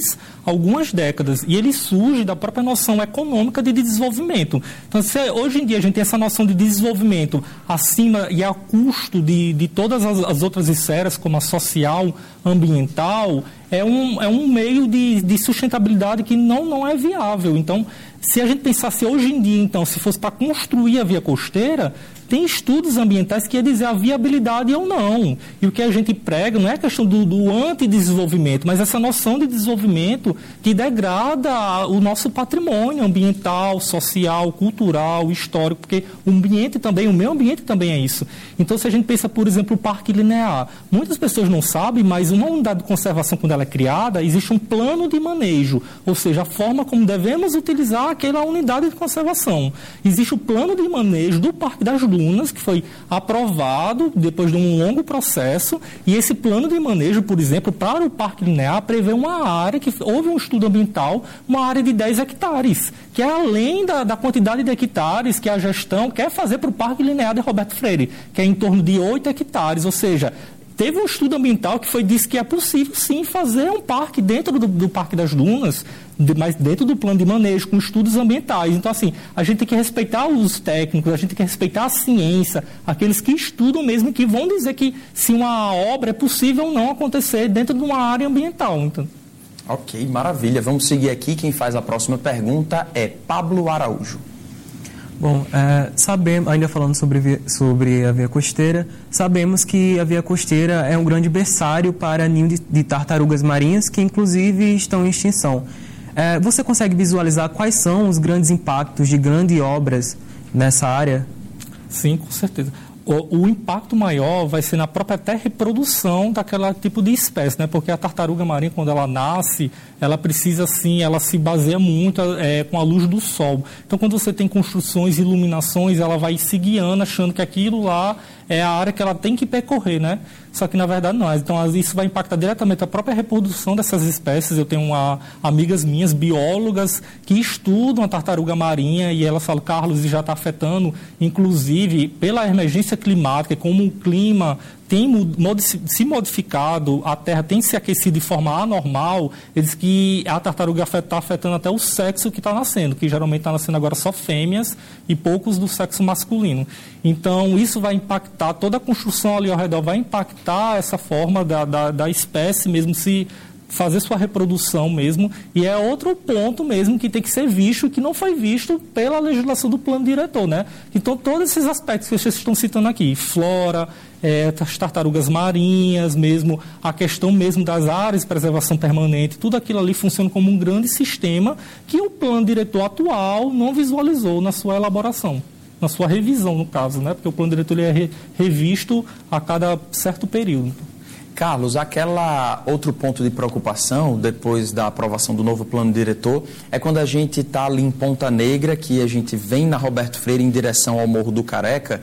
algumas décadas, e ele surge da própria noção econômica de desenvolvimento. Então, hoje em dia a gente tem essa noção de desenvolvimento acima e a custo de todas as outras esferas, como a social, ambiental, é um meio de sustentabilidade que não é viável. Então, se a gente pensasse hoje em dia, então, se fosse para construir a via costeira, tem estudos ambientais que ia dizer a viabilidade ou não. E o que a gente prega não é a questão do antidesenvolvimento, mas essa noção de desenvolvimento que degrada o nosso patrimônio ambiental, social, cultural, histórico, porque o meio ambiente também é isso. Então, se a gente pensa, por exemplo, o Parque Linear, muitas pessoas não sabem, mas uma unidade de conservação, quando ela é criada, existe um plano de manejo, ou seja, a forma como devemos utilizar aquela unidade de conservação. Existe o plano de manejo do Parque das Dunas, que foi aprovado depois de um longo processo, e esse plano de manejo, por exemplo, para o Parque Linear, prevê uma área que houve um estudo ambiental, uma área de 10 hectares, que é além da quantidade de hectares que a gestão quer fazer para o Parque Linear de Roberto Freire, que é em torno de 8 hectares, ou seja, teve um estudo ambiental que disse que é possível, sim, fazer um parque dentro do Parque das Dunas, mas dentro do plano de manejo, com estudos ambientais. Então, assim, a gente tem que respeitar os técnicos, a gente tem que respeitar a ciência, aqueles que estudam mesmo, que vão dizer que se uma obra é possível ou não acontecer dentro de uma área ambiental. Então. Ok, maravilha. Vamos seguir aqui. Quem faz a próxima pergunta é Pablo Araújo. Bom, ainda falando sobre a via costeira, sabemos que a via costeira é um grande berçário para ninho de tartarugas marinhas, que inclusive estão em extinção. Você consegue visualizar quais são os grandes impactos de grandes obras nessa área? Sim, com certeza. o impacto maior vai ser na própria até reprodução daquela tipo de espécie, né? Porque a tartaruga marinha, quando ela nasce, ela precisa, assim, ela se baseia muito com a luz do sol. Então, quando você tem construções, iluminações, ela vai se guiando, achando que aquilo lá é a área que ela tem que percorrer, né? Só que, na verdade, não. Então, isso vai impactar diretamente a própria reprodução dessas espécies. Eu tenho amigas minhas, biólogas, que estudam a tartaruga marinha e elas falam, Carlos, já está afetando, inclusive, pela emergência climática, como o clima tem se modificado, a Terra tem se aquecido de forma anormal, eles que a tartaruga está afetando até o sexo que está nascendo, que geralmente está nascendo agora só fêmeas e poucos do sexo masculino. Então, isso vai impactar, toda a construção ali ao redor vai impactar essa forma da espécie mesmo se fazer sua reprodução mesmo, e é outro ponto mesmo que tem que ser visto, que não foi visto pela legislação do plano diretor, né? Então, todos esses aspectos que vocês estão citando aqui, flora, as tartarugas marinhas mesmo, a questão mesmo das áreas de preservação permanente, tudo aquilo ali funciona como um grande sistema que o plano diretor atual não visualizou na sua elaboração, na sua revisão, no caso, né? Porque o plano diretor ele é revisto a cada certo período. Carlos, outro ponto de preocupação depois da aprovação do novo plano diretor é quando a gente está ali em Ponta Negra, que a gente vem na Roberto Freire em direção ao Morro do Careca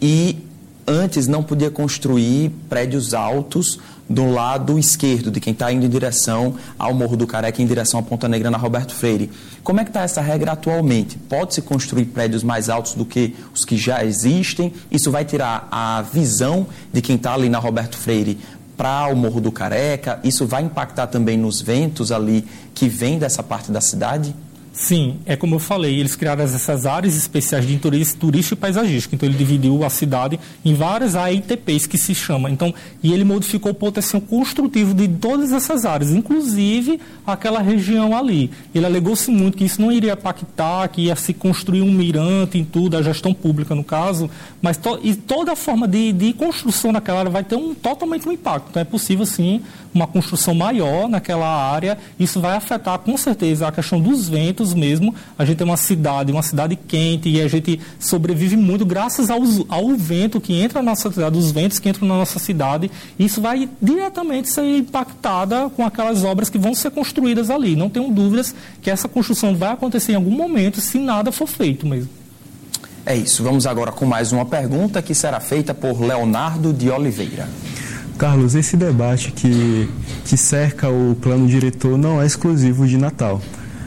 e antes não podia construir prédios altos do lado esquerdo, de quem está indo em direção ao Morro do Careca, em direção à Ponta Negra na Roberto Freire. Como é que está essa regra atualmente? Pode-se construir prédios mais altos do que os que já existem? Isso vai tirar a visão de quem está ali na Roberto Freire para o Morro do Careca? Isso vai impactar também nos ventos ali que vêm dessa parte da cidade? Sim, é como eu falei, eles criaram essas áreas especiais de interesse turístico e paisagístico. Então, ele dividiu a cidade em várias AITPs, que se chama. Então, e ele modificou o potencial construtivo de todas essas áreas, inclusive aquela região ali. Ele alegou-se muito que isso não iria impactar, que ia se construir um mirante em tudo, a gestão pública, no caso, mas e toda a forma de construção naquela área vai ter totalmente um impacto. Então, é possível, sim, uma construção maior naquela área. Isso vai afetar, com certeza, a questão dos ventos mesmo. A gente tem uma cidade quente e a gente sobrevive muito graças ao vento que entra na nossa cidade, os ventos que entram na nossa cidade. Isso vai diretamente ser impactada com aquelas obras que vão ser construídas ali. Não tenho dúvidas que essa construção vai acontecer em algum momento se nada for feito mesmo. É isso. Vamos agora com mais uma pergunta que será feita por Leonardo de Oliveira. Carlos, esse debate que cerca o plano diretor não é exclusivo de Natal.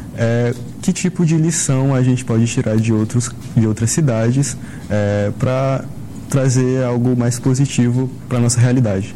Que tipo de lição a gente pode tirar de outras cidades para trazer algo mais positivo para a nossa realidade?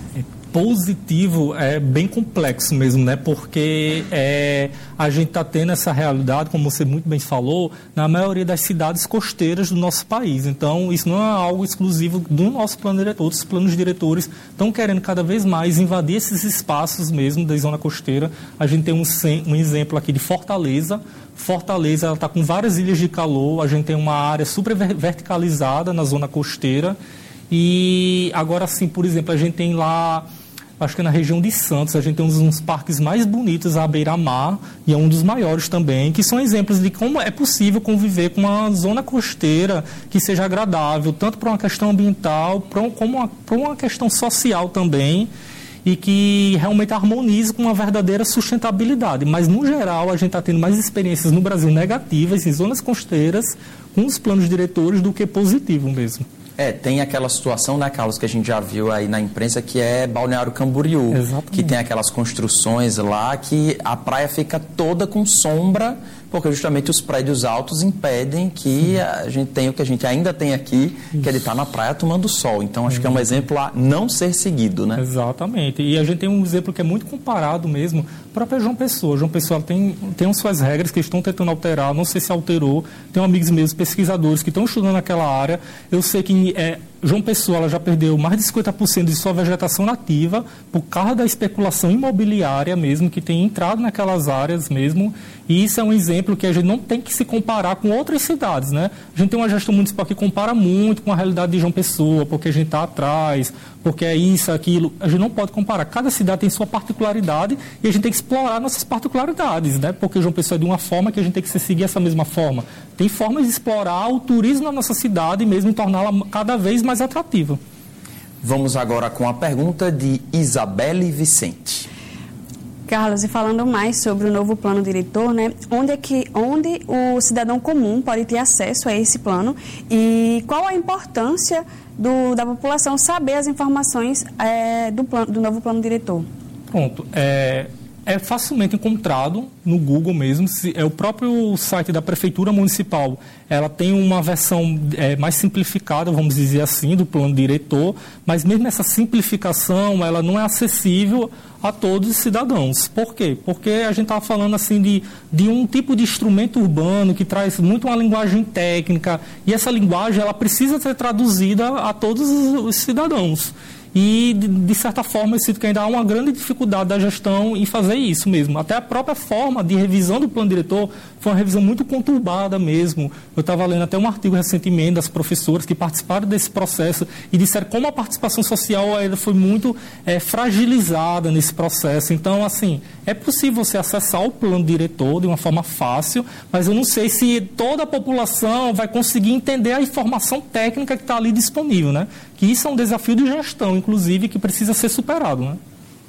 Positivo é bem complexo mesmo, né? Porque a gente está tendo essa realidade, como você muito bem falou, na maioria das cidades costeiras do nosso país. Então, isso não é algo exclusivo do nosso plano diretor. Outros planos diretores estão querendo cada vez mais invadir esses espaços mesmo da zona costeira. A gente tem um exemplo aqui de Fortaleza. Fortaleza está com várias ilhas de calor. A gente tem uma área super verticalizada na zona costeira. E agora sim, por exemplo, a gente tem lá, acho que na região de Santos, a gente tem uns parques mais bonitos à beira-mar, e é um dos maiores também, que são exemplos de como é possível conviver com uma zona costeira que seja agradável, tanto para uma questão ambiental, como para uma questão social também, e que realmente harmonize com uma verdadeira sustentabilidade. Mas, no geral, a gente está tendo mais experiências no Brasil negativas em zonas costeiras com os planos diretores do que positivo mesmo. Tem aquela situação, né, Carlos, que a gente já viu aí na imprensa, que é Balneário Camboriú. Exatamente. Que tem aquelas construções lá que a praia fica toda com sombra, porque justamente os prédios altos impedem que a gente tenha o que a gente ainda tem aqui, que é de estar na praia tomando sol. Então, acho que é um exemplo a não ser seguido, né? Exatamente. E a gente tem um exemplo que é muito comparado mesmo, a própria João Pessoa. João Pessoa tem suas regras que estão tentando alterar, não sei se alterou. Tem amigos meus, pesquisadores, que estão estudando naquela área. Eu sei que João Pessoa ela já perdeu mais de 50% de sua vegetação nativa por causa da especulação imobiliária mesmo, que tem entrado naquelas áreas mesmo. E isso é um exemplo que a gente não tem que se comparar com outras cidades, né? A gente tem uma gestão municipal que compara muito com a realidade de João Pessoa, porque a gente está atrás, porque é isso, aquilo. A gente não pode comparar. Cada cidade tem sua particularidade e a gente tem que explorar nossas particularidades, né? Porque João Pessoa é de uma forma que a gente tem que seguir essa mesma forma. Tem formas de explorar o turismo na nossa cidade e mesmo torná-la cada vez mais atrativa. Vamos agora com a pergunta de Isabelle Vicente. Carlos, e falando mais sobre o novo plano diretor, né? Onde o cidadão comum pode ter acesso a esse plano e qual a importância da população saber as informações do novo plano diretor? Pronto. É facilmente encontrado no Google mesmo. É o próprio site da Prefeitura Municipal. Ela tem uma versão mais simplificada, vamos dizer assim, do plano diretor, mas mesmo essa simplificação, ela não é acessível a todos os cidadãos. Por quê? Porque a gente está falando assim de um tipo de instrumento urbano que traz muito uma linguagem técnica, e essa linguagem ela precisa ser traduzida a todos os cidadãos. E, de certa forma, eu sinto que ainda há uma grande dificuldade da gestão em fazer isso mesmo. Até a própria forma de revisão do plano diretor foi uma revisão muito conturbada mesmo. Eu estava lendo até um artigo recentemente das professoras que participaram desse processo e disseram como a participação social ainda foi muito fragilizada nesse processo. Então, assim, é possível você acessar o plano diretor de uma forma fácil, mas eu não sei se toda a população vai conseguir entender a informação técnica que está ali disponível, né? Que isso é um desafio de gestão, inclusive, que precisa ser superado, né?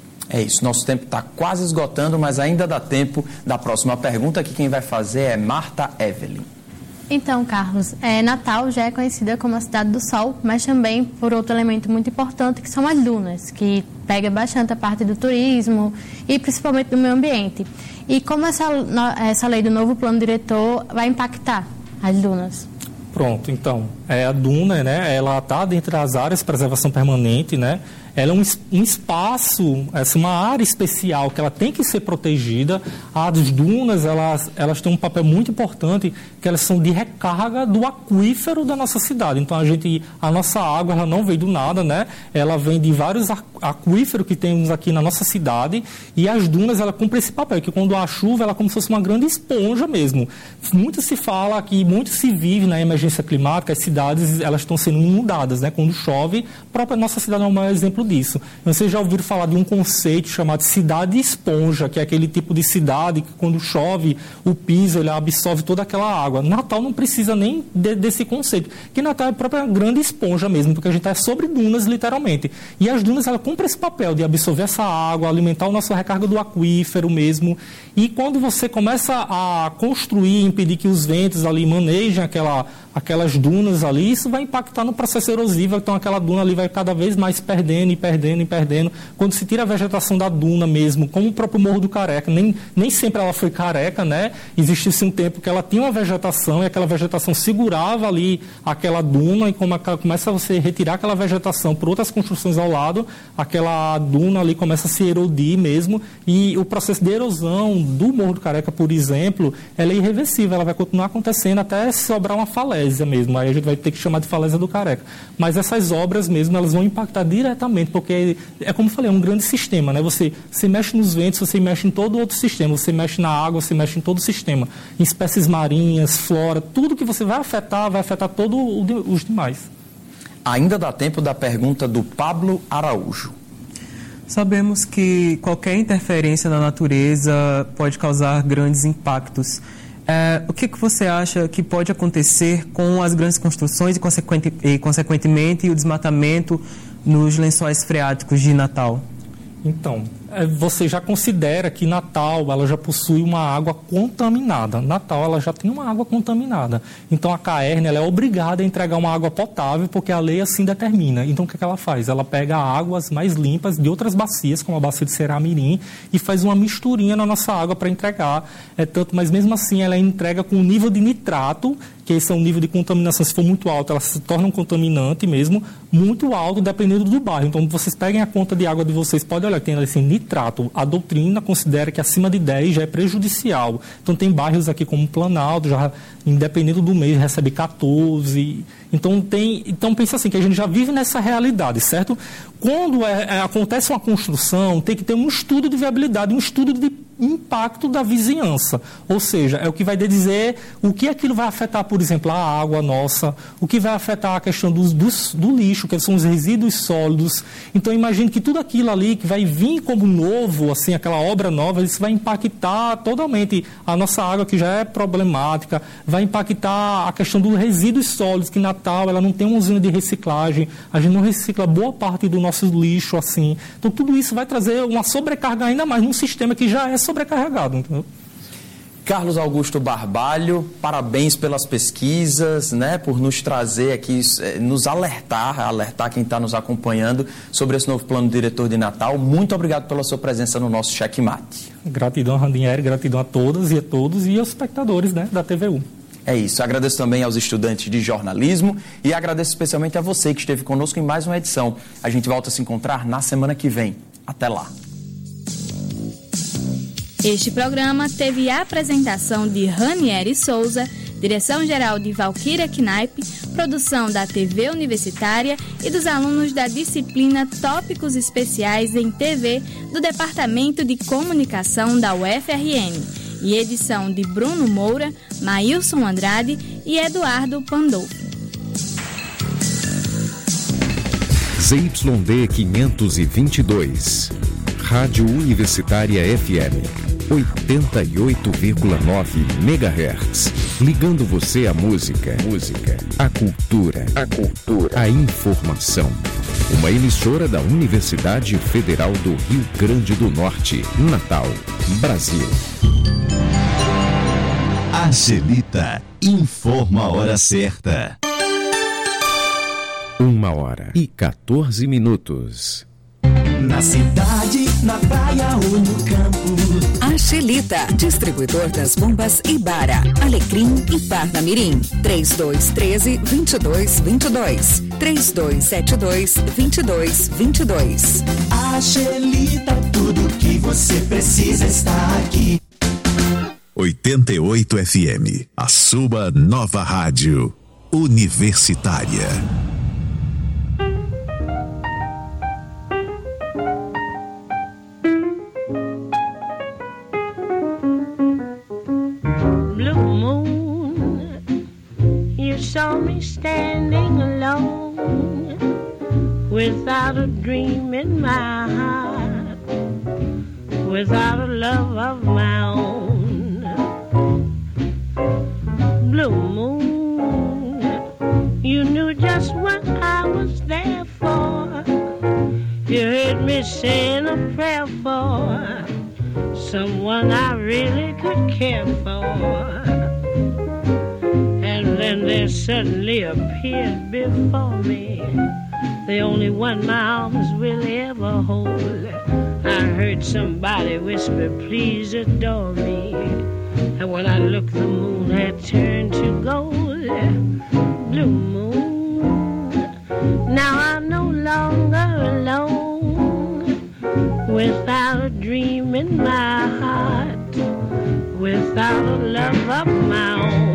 É isso, nosso tempo está quase esgotando, mas ainda dá tempo da próxima pergunta, que quem vai fazer é Marta Evelyn. Então, Carlos, Natal já é conhecida como a Cidade do Sol, mas também por outro elemento muito importante, que são as dunas, que pega bastante a parte do turismo e principalmente do meio ambiente. E como essa lei do novo plano diretor vai impactar as dunas? Pronto, então, a duna, né, ela está dentro das áreas de preservação permanente, né? Ela é um espaço, uma área especial que ela tem que ser protegida. As dunas, elas têm um papel muito importante, que elas são de recarga do aquífero da nossa cidade. Então, a nossa água, ela não vem do nada, né? Ela vem de vários aquíferos que temos aqui na nossa cidade, e as dunas, ela cumprem esse papel, que quando há chuva, ela é como se fosse uma grande esponja mesmo. Muito se fala aqui, muito se vive na emergência climática, as cidades, elas estão sendo inundadas, né? Quando chove, a própria nossa cidade é um maior exemplo disso. Vocês já ouviram falar de um conceito chamado cidade esponja, que é aquele tipo de cidade que quando chove, o piso ele absorve toda aquela água. Natal não precisa nem desse conceito, que Natal é a própria grande esponja mesmo, porque a gente está sobre dunas literalmente. E as dunas, ela cumpre esse papel de absorver essa água, alimentar o nosso recarga do aquífero mesmo. E quando você começa a construir, impedir que os ventos ali manejem aquelas dunas ali, isso vai impactar no processo erosivo, então aquela duna ali vai cada vez mais perdendo e perdendo e perdendo. Quando se tira a vegetação da duna mesmo, como o próprio Morro do Careca, nem sempre ela foi careca, né? Existe um tempo que ela tinha uma vegetação e aquela vegetação segurava ali aquela duna, e como começa a você retirar aquela vegetação por outras construções ao lado, aquela duna ali começa a se erodir mesmo, e o processo de erosão do Morro do Careca, por exemplo, ela é irreversível, ela vai continuar acontecendo até sobrar uma falésia mesmo, aí a gente vai ter que chamar de falésia do Careca. Mas essas obras mesmo, elas vão impactar diretamente, porque é como eu falei, é um grande sistema, né? Você mexe nos ventos, você mexe em todo outro sistema, você mexe na água, você mexe em todo o sistema, em espécies marinhas, flora, tudo que você vai afetar todos os demais. Ainda dá tempo da pergunta do Pablo Araújo. Sabemos que qualquer interferência na natureza pode causar grandes impactos. O que você acha que pode acontecer com as grandes construções e consequentemente, o desmatamento nos lençóis freáticos de Natal? Então, você já considera que Natal ela já possui uma água contaminada. Natal ela já tem uma água contaminada. Então, a CAERN ela é obrigada a entregar uma água potável, porque a lei assim determina. Então, o que ela faz? Ela pega águas mais limpas de outras bacias, como a bacia de Ceramirim, e faz uma misturinha na nossa água para entregar. Mas mesmo assim, ela entrega com um nível de nitrato, que esse é um nível de contaminação, se for muito alto, ela se torna um contaminante mesmo, muito alto, dependendo do bairro. Então, vocês peguem a conta de água de vocês, pode olhar, tem assim, nitrato. A doutrina considera que acima de 10 já é prejudicial. Então, tem bairros aqui como Planalto, já, independendo do mês, recebe 14. Então, pensa assim, que a gente já vive nessa realidade, certo? Quando acontece uma construção, tem que ter um estudo de viabilidade, um estudo de impacto da vizinhança. Ou seja, é o que vai dizer o que aquilo vai afetar, por exemplo, a água nossa, o que vai afetar a questão do lixo, que são os resíduos sólidos. Então, imagine que tudo aquilo ali que vai vir como novo, assim, aquela obra nova, isso vai impactar totalmente a nossa água, que já é problemática, vai impactar a questão dos resíduos sólidos, que Natal ela não tem uma usina de reciclagem, a gente não recicla boa parte do nosso lixo, assim. Então, tudo isso vai trazer uma sobrecarga ainda mais num sistema que já é sobrecarregado, entendeu? Carlos Augusto Barbalho, parabéns pelas pesquisas, né, por nos trazer aqui, nos alertar quem está nos acompanhando sobre esse novo plano diretor de Natal. Muito obrigado pela sua presença no nosso Checkmate. Gratidão, Randinheiro, gratidão a todas e a todos e aos espectadores, né, da TVU. É isso, agradeço também aos estudantes de jornalismo e agradeço especialmente a você que esteve conosco em mais uma edição. A gente volta a se encontrar na semana que vem. Até lá. Este programa teve a apresentação de Ranieri Souza, direção-geral de Valquíria Knaip, produção da TV Universitária e dos alunos da disciplina Tópicos Especiais em TV do Departamento de Comunicação da UFRN, e edição de Bruno Moura, Maílson Andrade e Eduardo Pandolfo. ZYD 522, Rádio Universitária FM. 88,9 MHz. Ligando você à música, à cultura, à informação. Uma emissora da Universidade Federal do Rio Grande do Norte, Natal, Brasil. Angelita informa a hora certa. 1h14. Na cidade, na praia ou no campo. Angelita, distribuidor das bombas Ibara, Alecrim e Parnamirim. 3213-2222. 3272-2222. Angelita, tudo que você precisa está aqui. 88 FM, a sua nova rádio universitária. Saw me standing alone without a dream in my heart, without a love of my own. Blue moon, you knew just what I was there for. You heard me saying a prayer for someone I really could care for. And there suddenly appeared before me the only one my arms will ever hold. I heard somebody whisper, please adore me. And when I looked, the moon had turned to gold. Blue moon, now I'm no longer alone, without a dream in my heart, without a love of my own.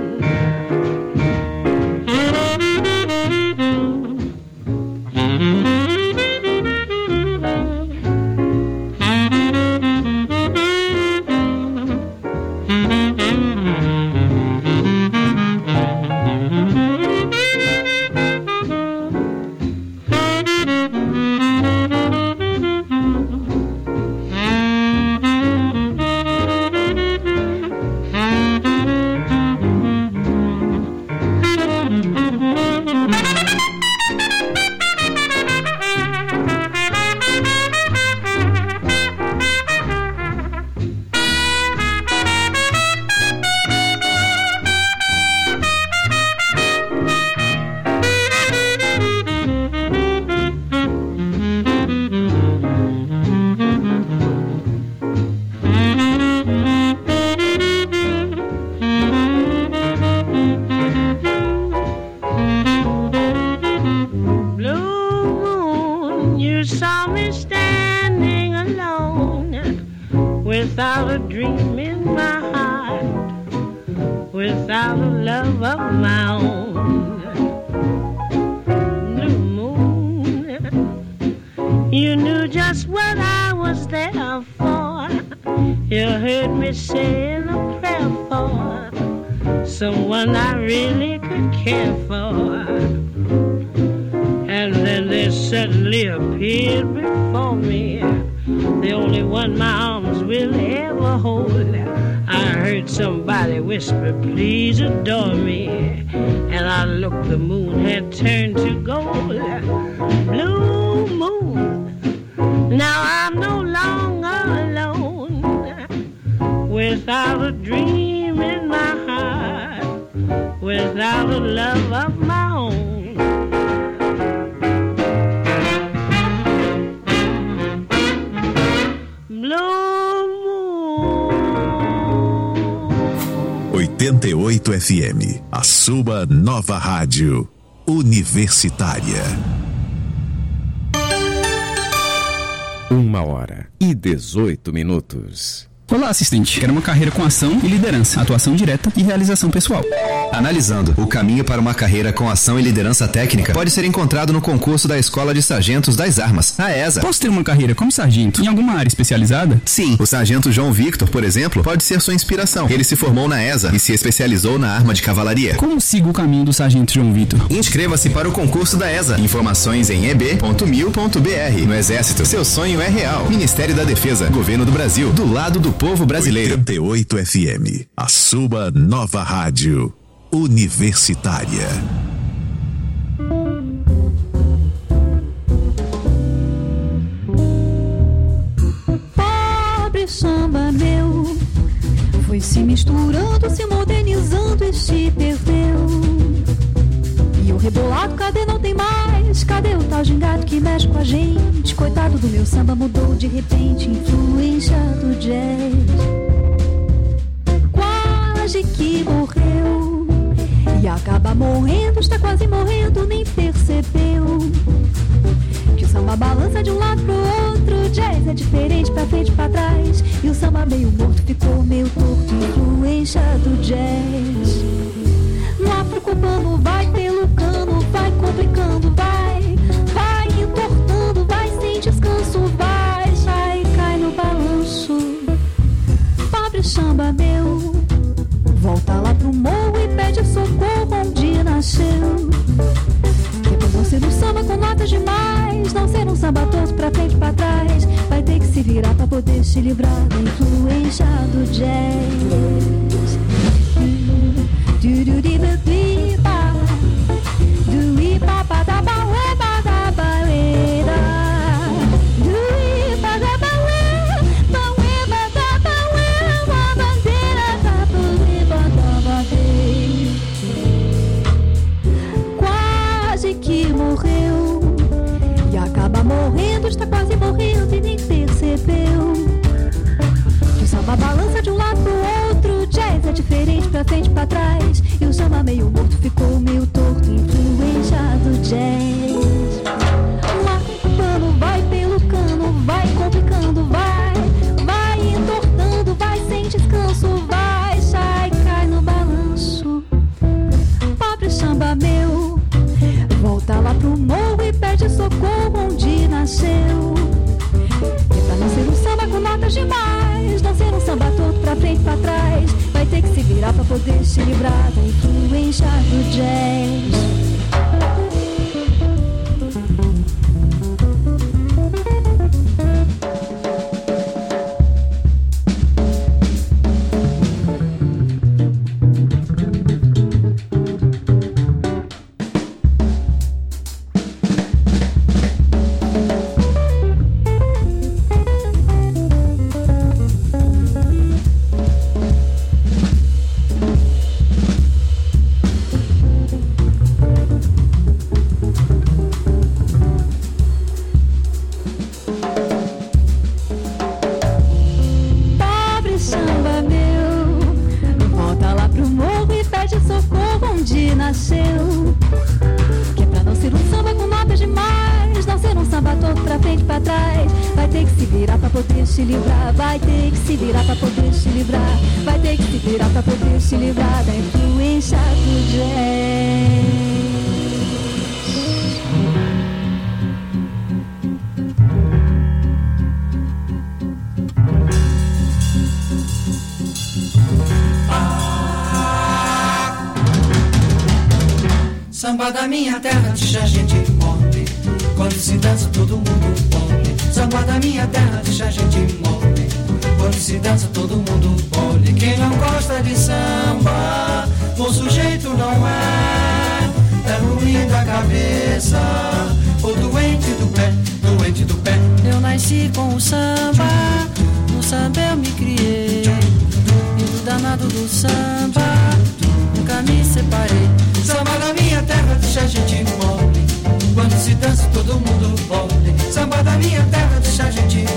without a dream in my heart, without a love of my own. Blue moon, You knew just what I was there for. You heard me saying a prayer for someone I really could care for. And then they suddenly appeared before me, the only one my arms will ever hold. I heard somebody whisper, please adore me. And I looked, the moon had turned to gold. Blue moon, now I'm no longer alone, without a dream in my heart, without a love of my own. 88 FM, a sua nova rádio universitária. 1h18. Olá, assistente. Quero uma carreira com ação e liderança, atuação direta e realização pessoal. Analisando, o caminho para uma carreira com ação e liderança técnica pode ser encontrado no concurso da Escola de Sargentos das Armas, a ESA. Posso ter uma carreira como sargento em alguma área especializada? Sim, o sargento João Victor, por exemplo, pode ser sua inspiração. Ele se formou na ESA e se especializou na arma de cavalaria. Como sigo o caminho do sargento João Victor? Inscreva-se para o concurso da ESA. Informações em eb.mil.br. No Exército, seu sonho é real. Ministério da Defesa, Governo do Brasil, do lado do povo brasileiro. 88 FM, a sua nova rádio universitária. Pobre samba meu, foi se misturando, se modernizando e se perdeu. E o rebolado, cadê? Não tem mais. Cadê o tal gingado que mexe com a gente? Coitado do meu samba, mudou de repente, influência do jazz. Quase que morreu e acaba morrendo, está quase morrendo, nem percebeu que o samba balança de um lado pro outro. O jazz é diferente, pra frente, pra trás, e o samba meio morto ficou meio torto, influência do jazz. No afro-cubano vai pelo cano, vai complicando, vai entortando, vai sem descanso, vai, sai, cai no balanço. Pobre samba meu, volta lá pro morro e pede socorro onde nasceu. Que por não ser um samba com notas demais, não ser um samba todo pra frente, pra trás, vai ter que se virar pra poder se livrar da influência do jazz. Quase que morreu e acaba morrendo, está quase morrendo e nem percebeu que o samba balança de um lado pro outro. O jazz é diferente, pra frente, pra trás, e o samba meio morto ficou meio torto, influência do jazz. O africano vai pelo cano, vai complicando, vai entortando, vai sem descanso, vai, sai, cai no balanço. Pobre samba meu, volta lá pro morro e pede socorro onde nasceu. Que pra não ser um samba com notas demais, não ser um samba todo pra frente, pra trás, vai ter que se virar pra poder se livrar da influência do jazz. Samba da minha terra deixa a gente mole. Quando se dança todo mundo mole. Samba da minha terra deixa a gente mole. Quando se dança todo mundo mole. Quem não gosta de samba, bom sujeito não é. É ruim da cabeça ou doente do pé, doente do pé. Eu nasci com o samba, no samba eu me criei. E do danado do samba nunca me separei. Samba da minha terra deixa a gente mole. Quando se dança todo mundo mole. Samba da minha terra deixa a gente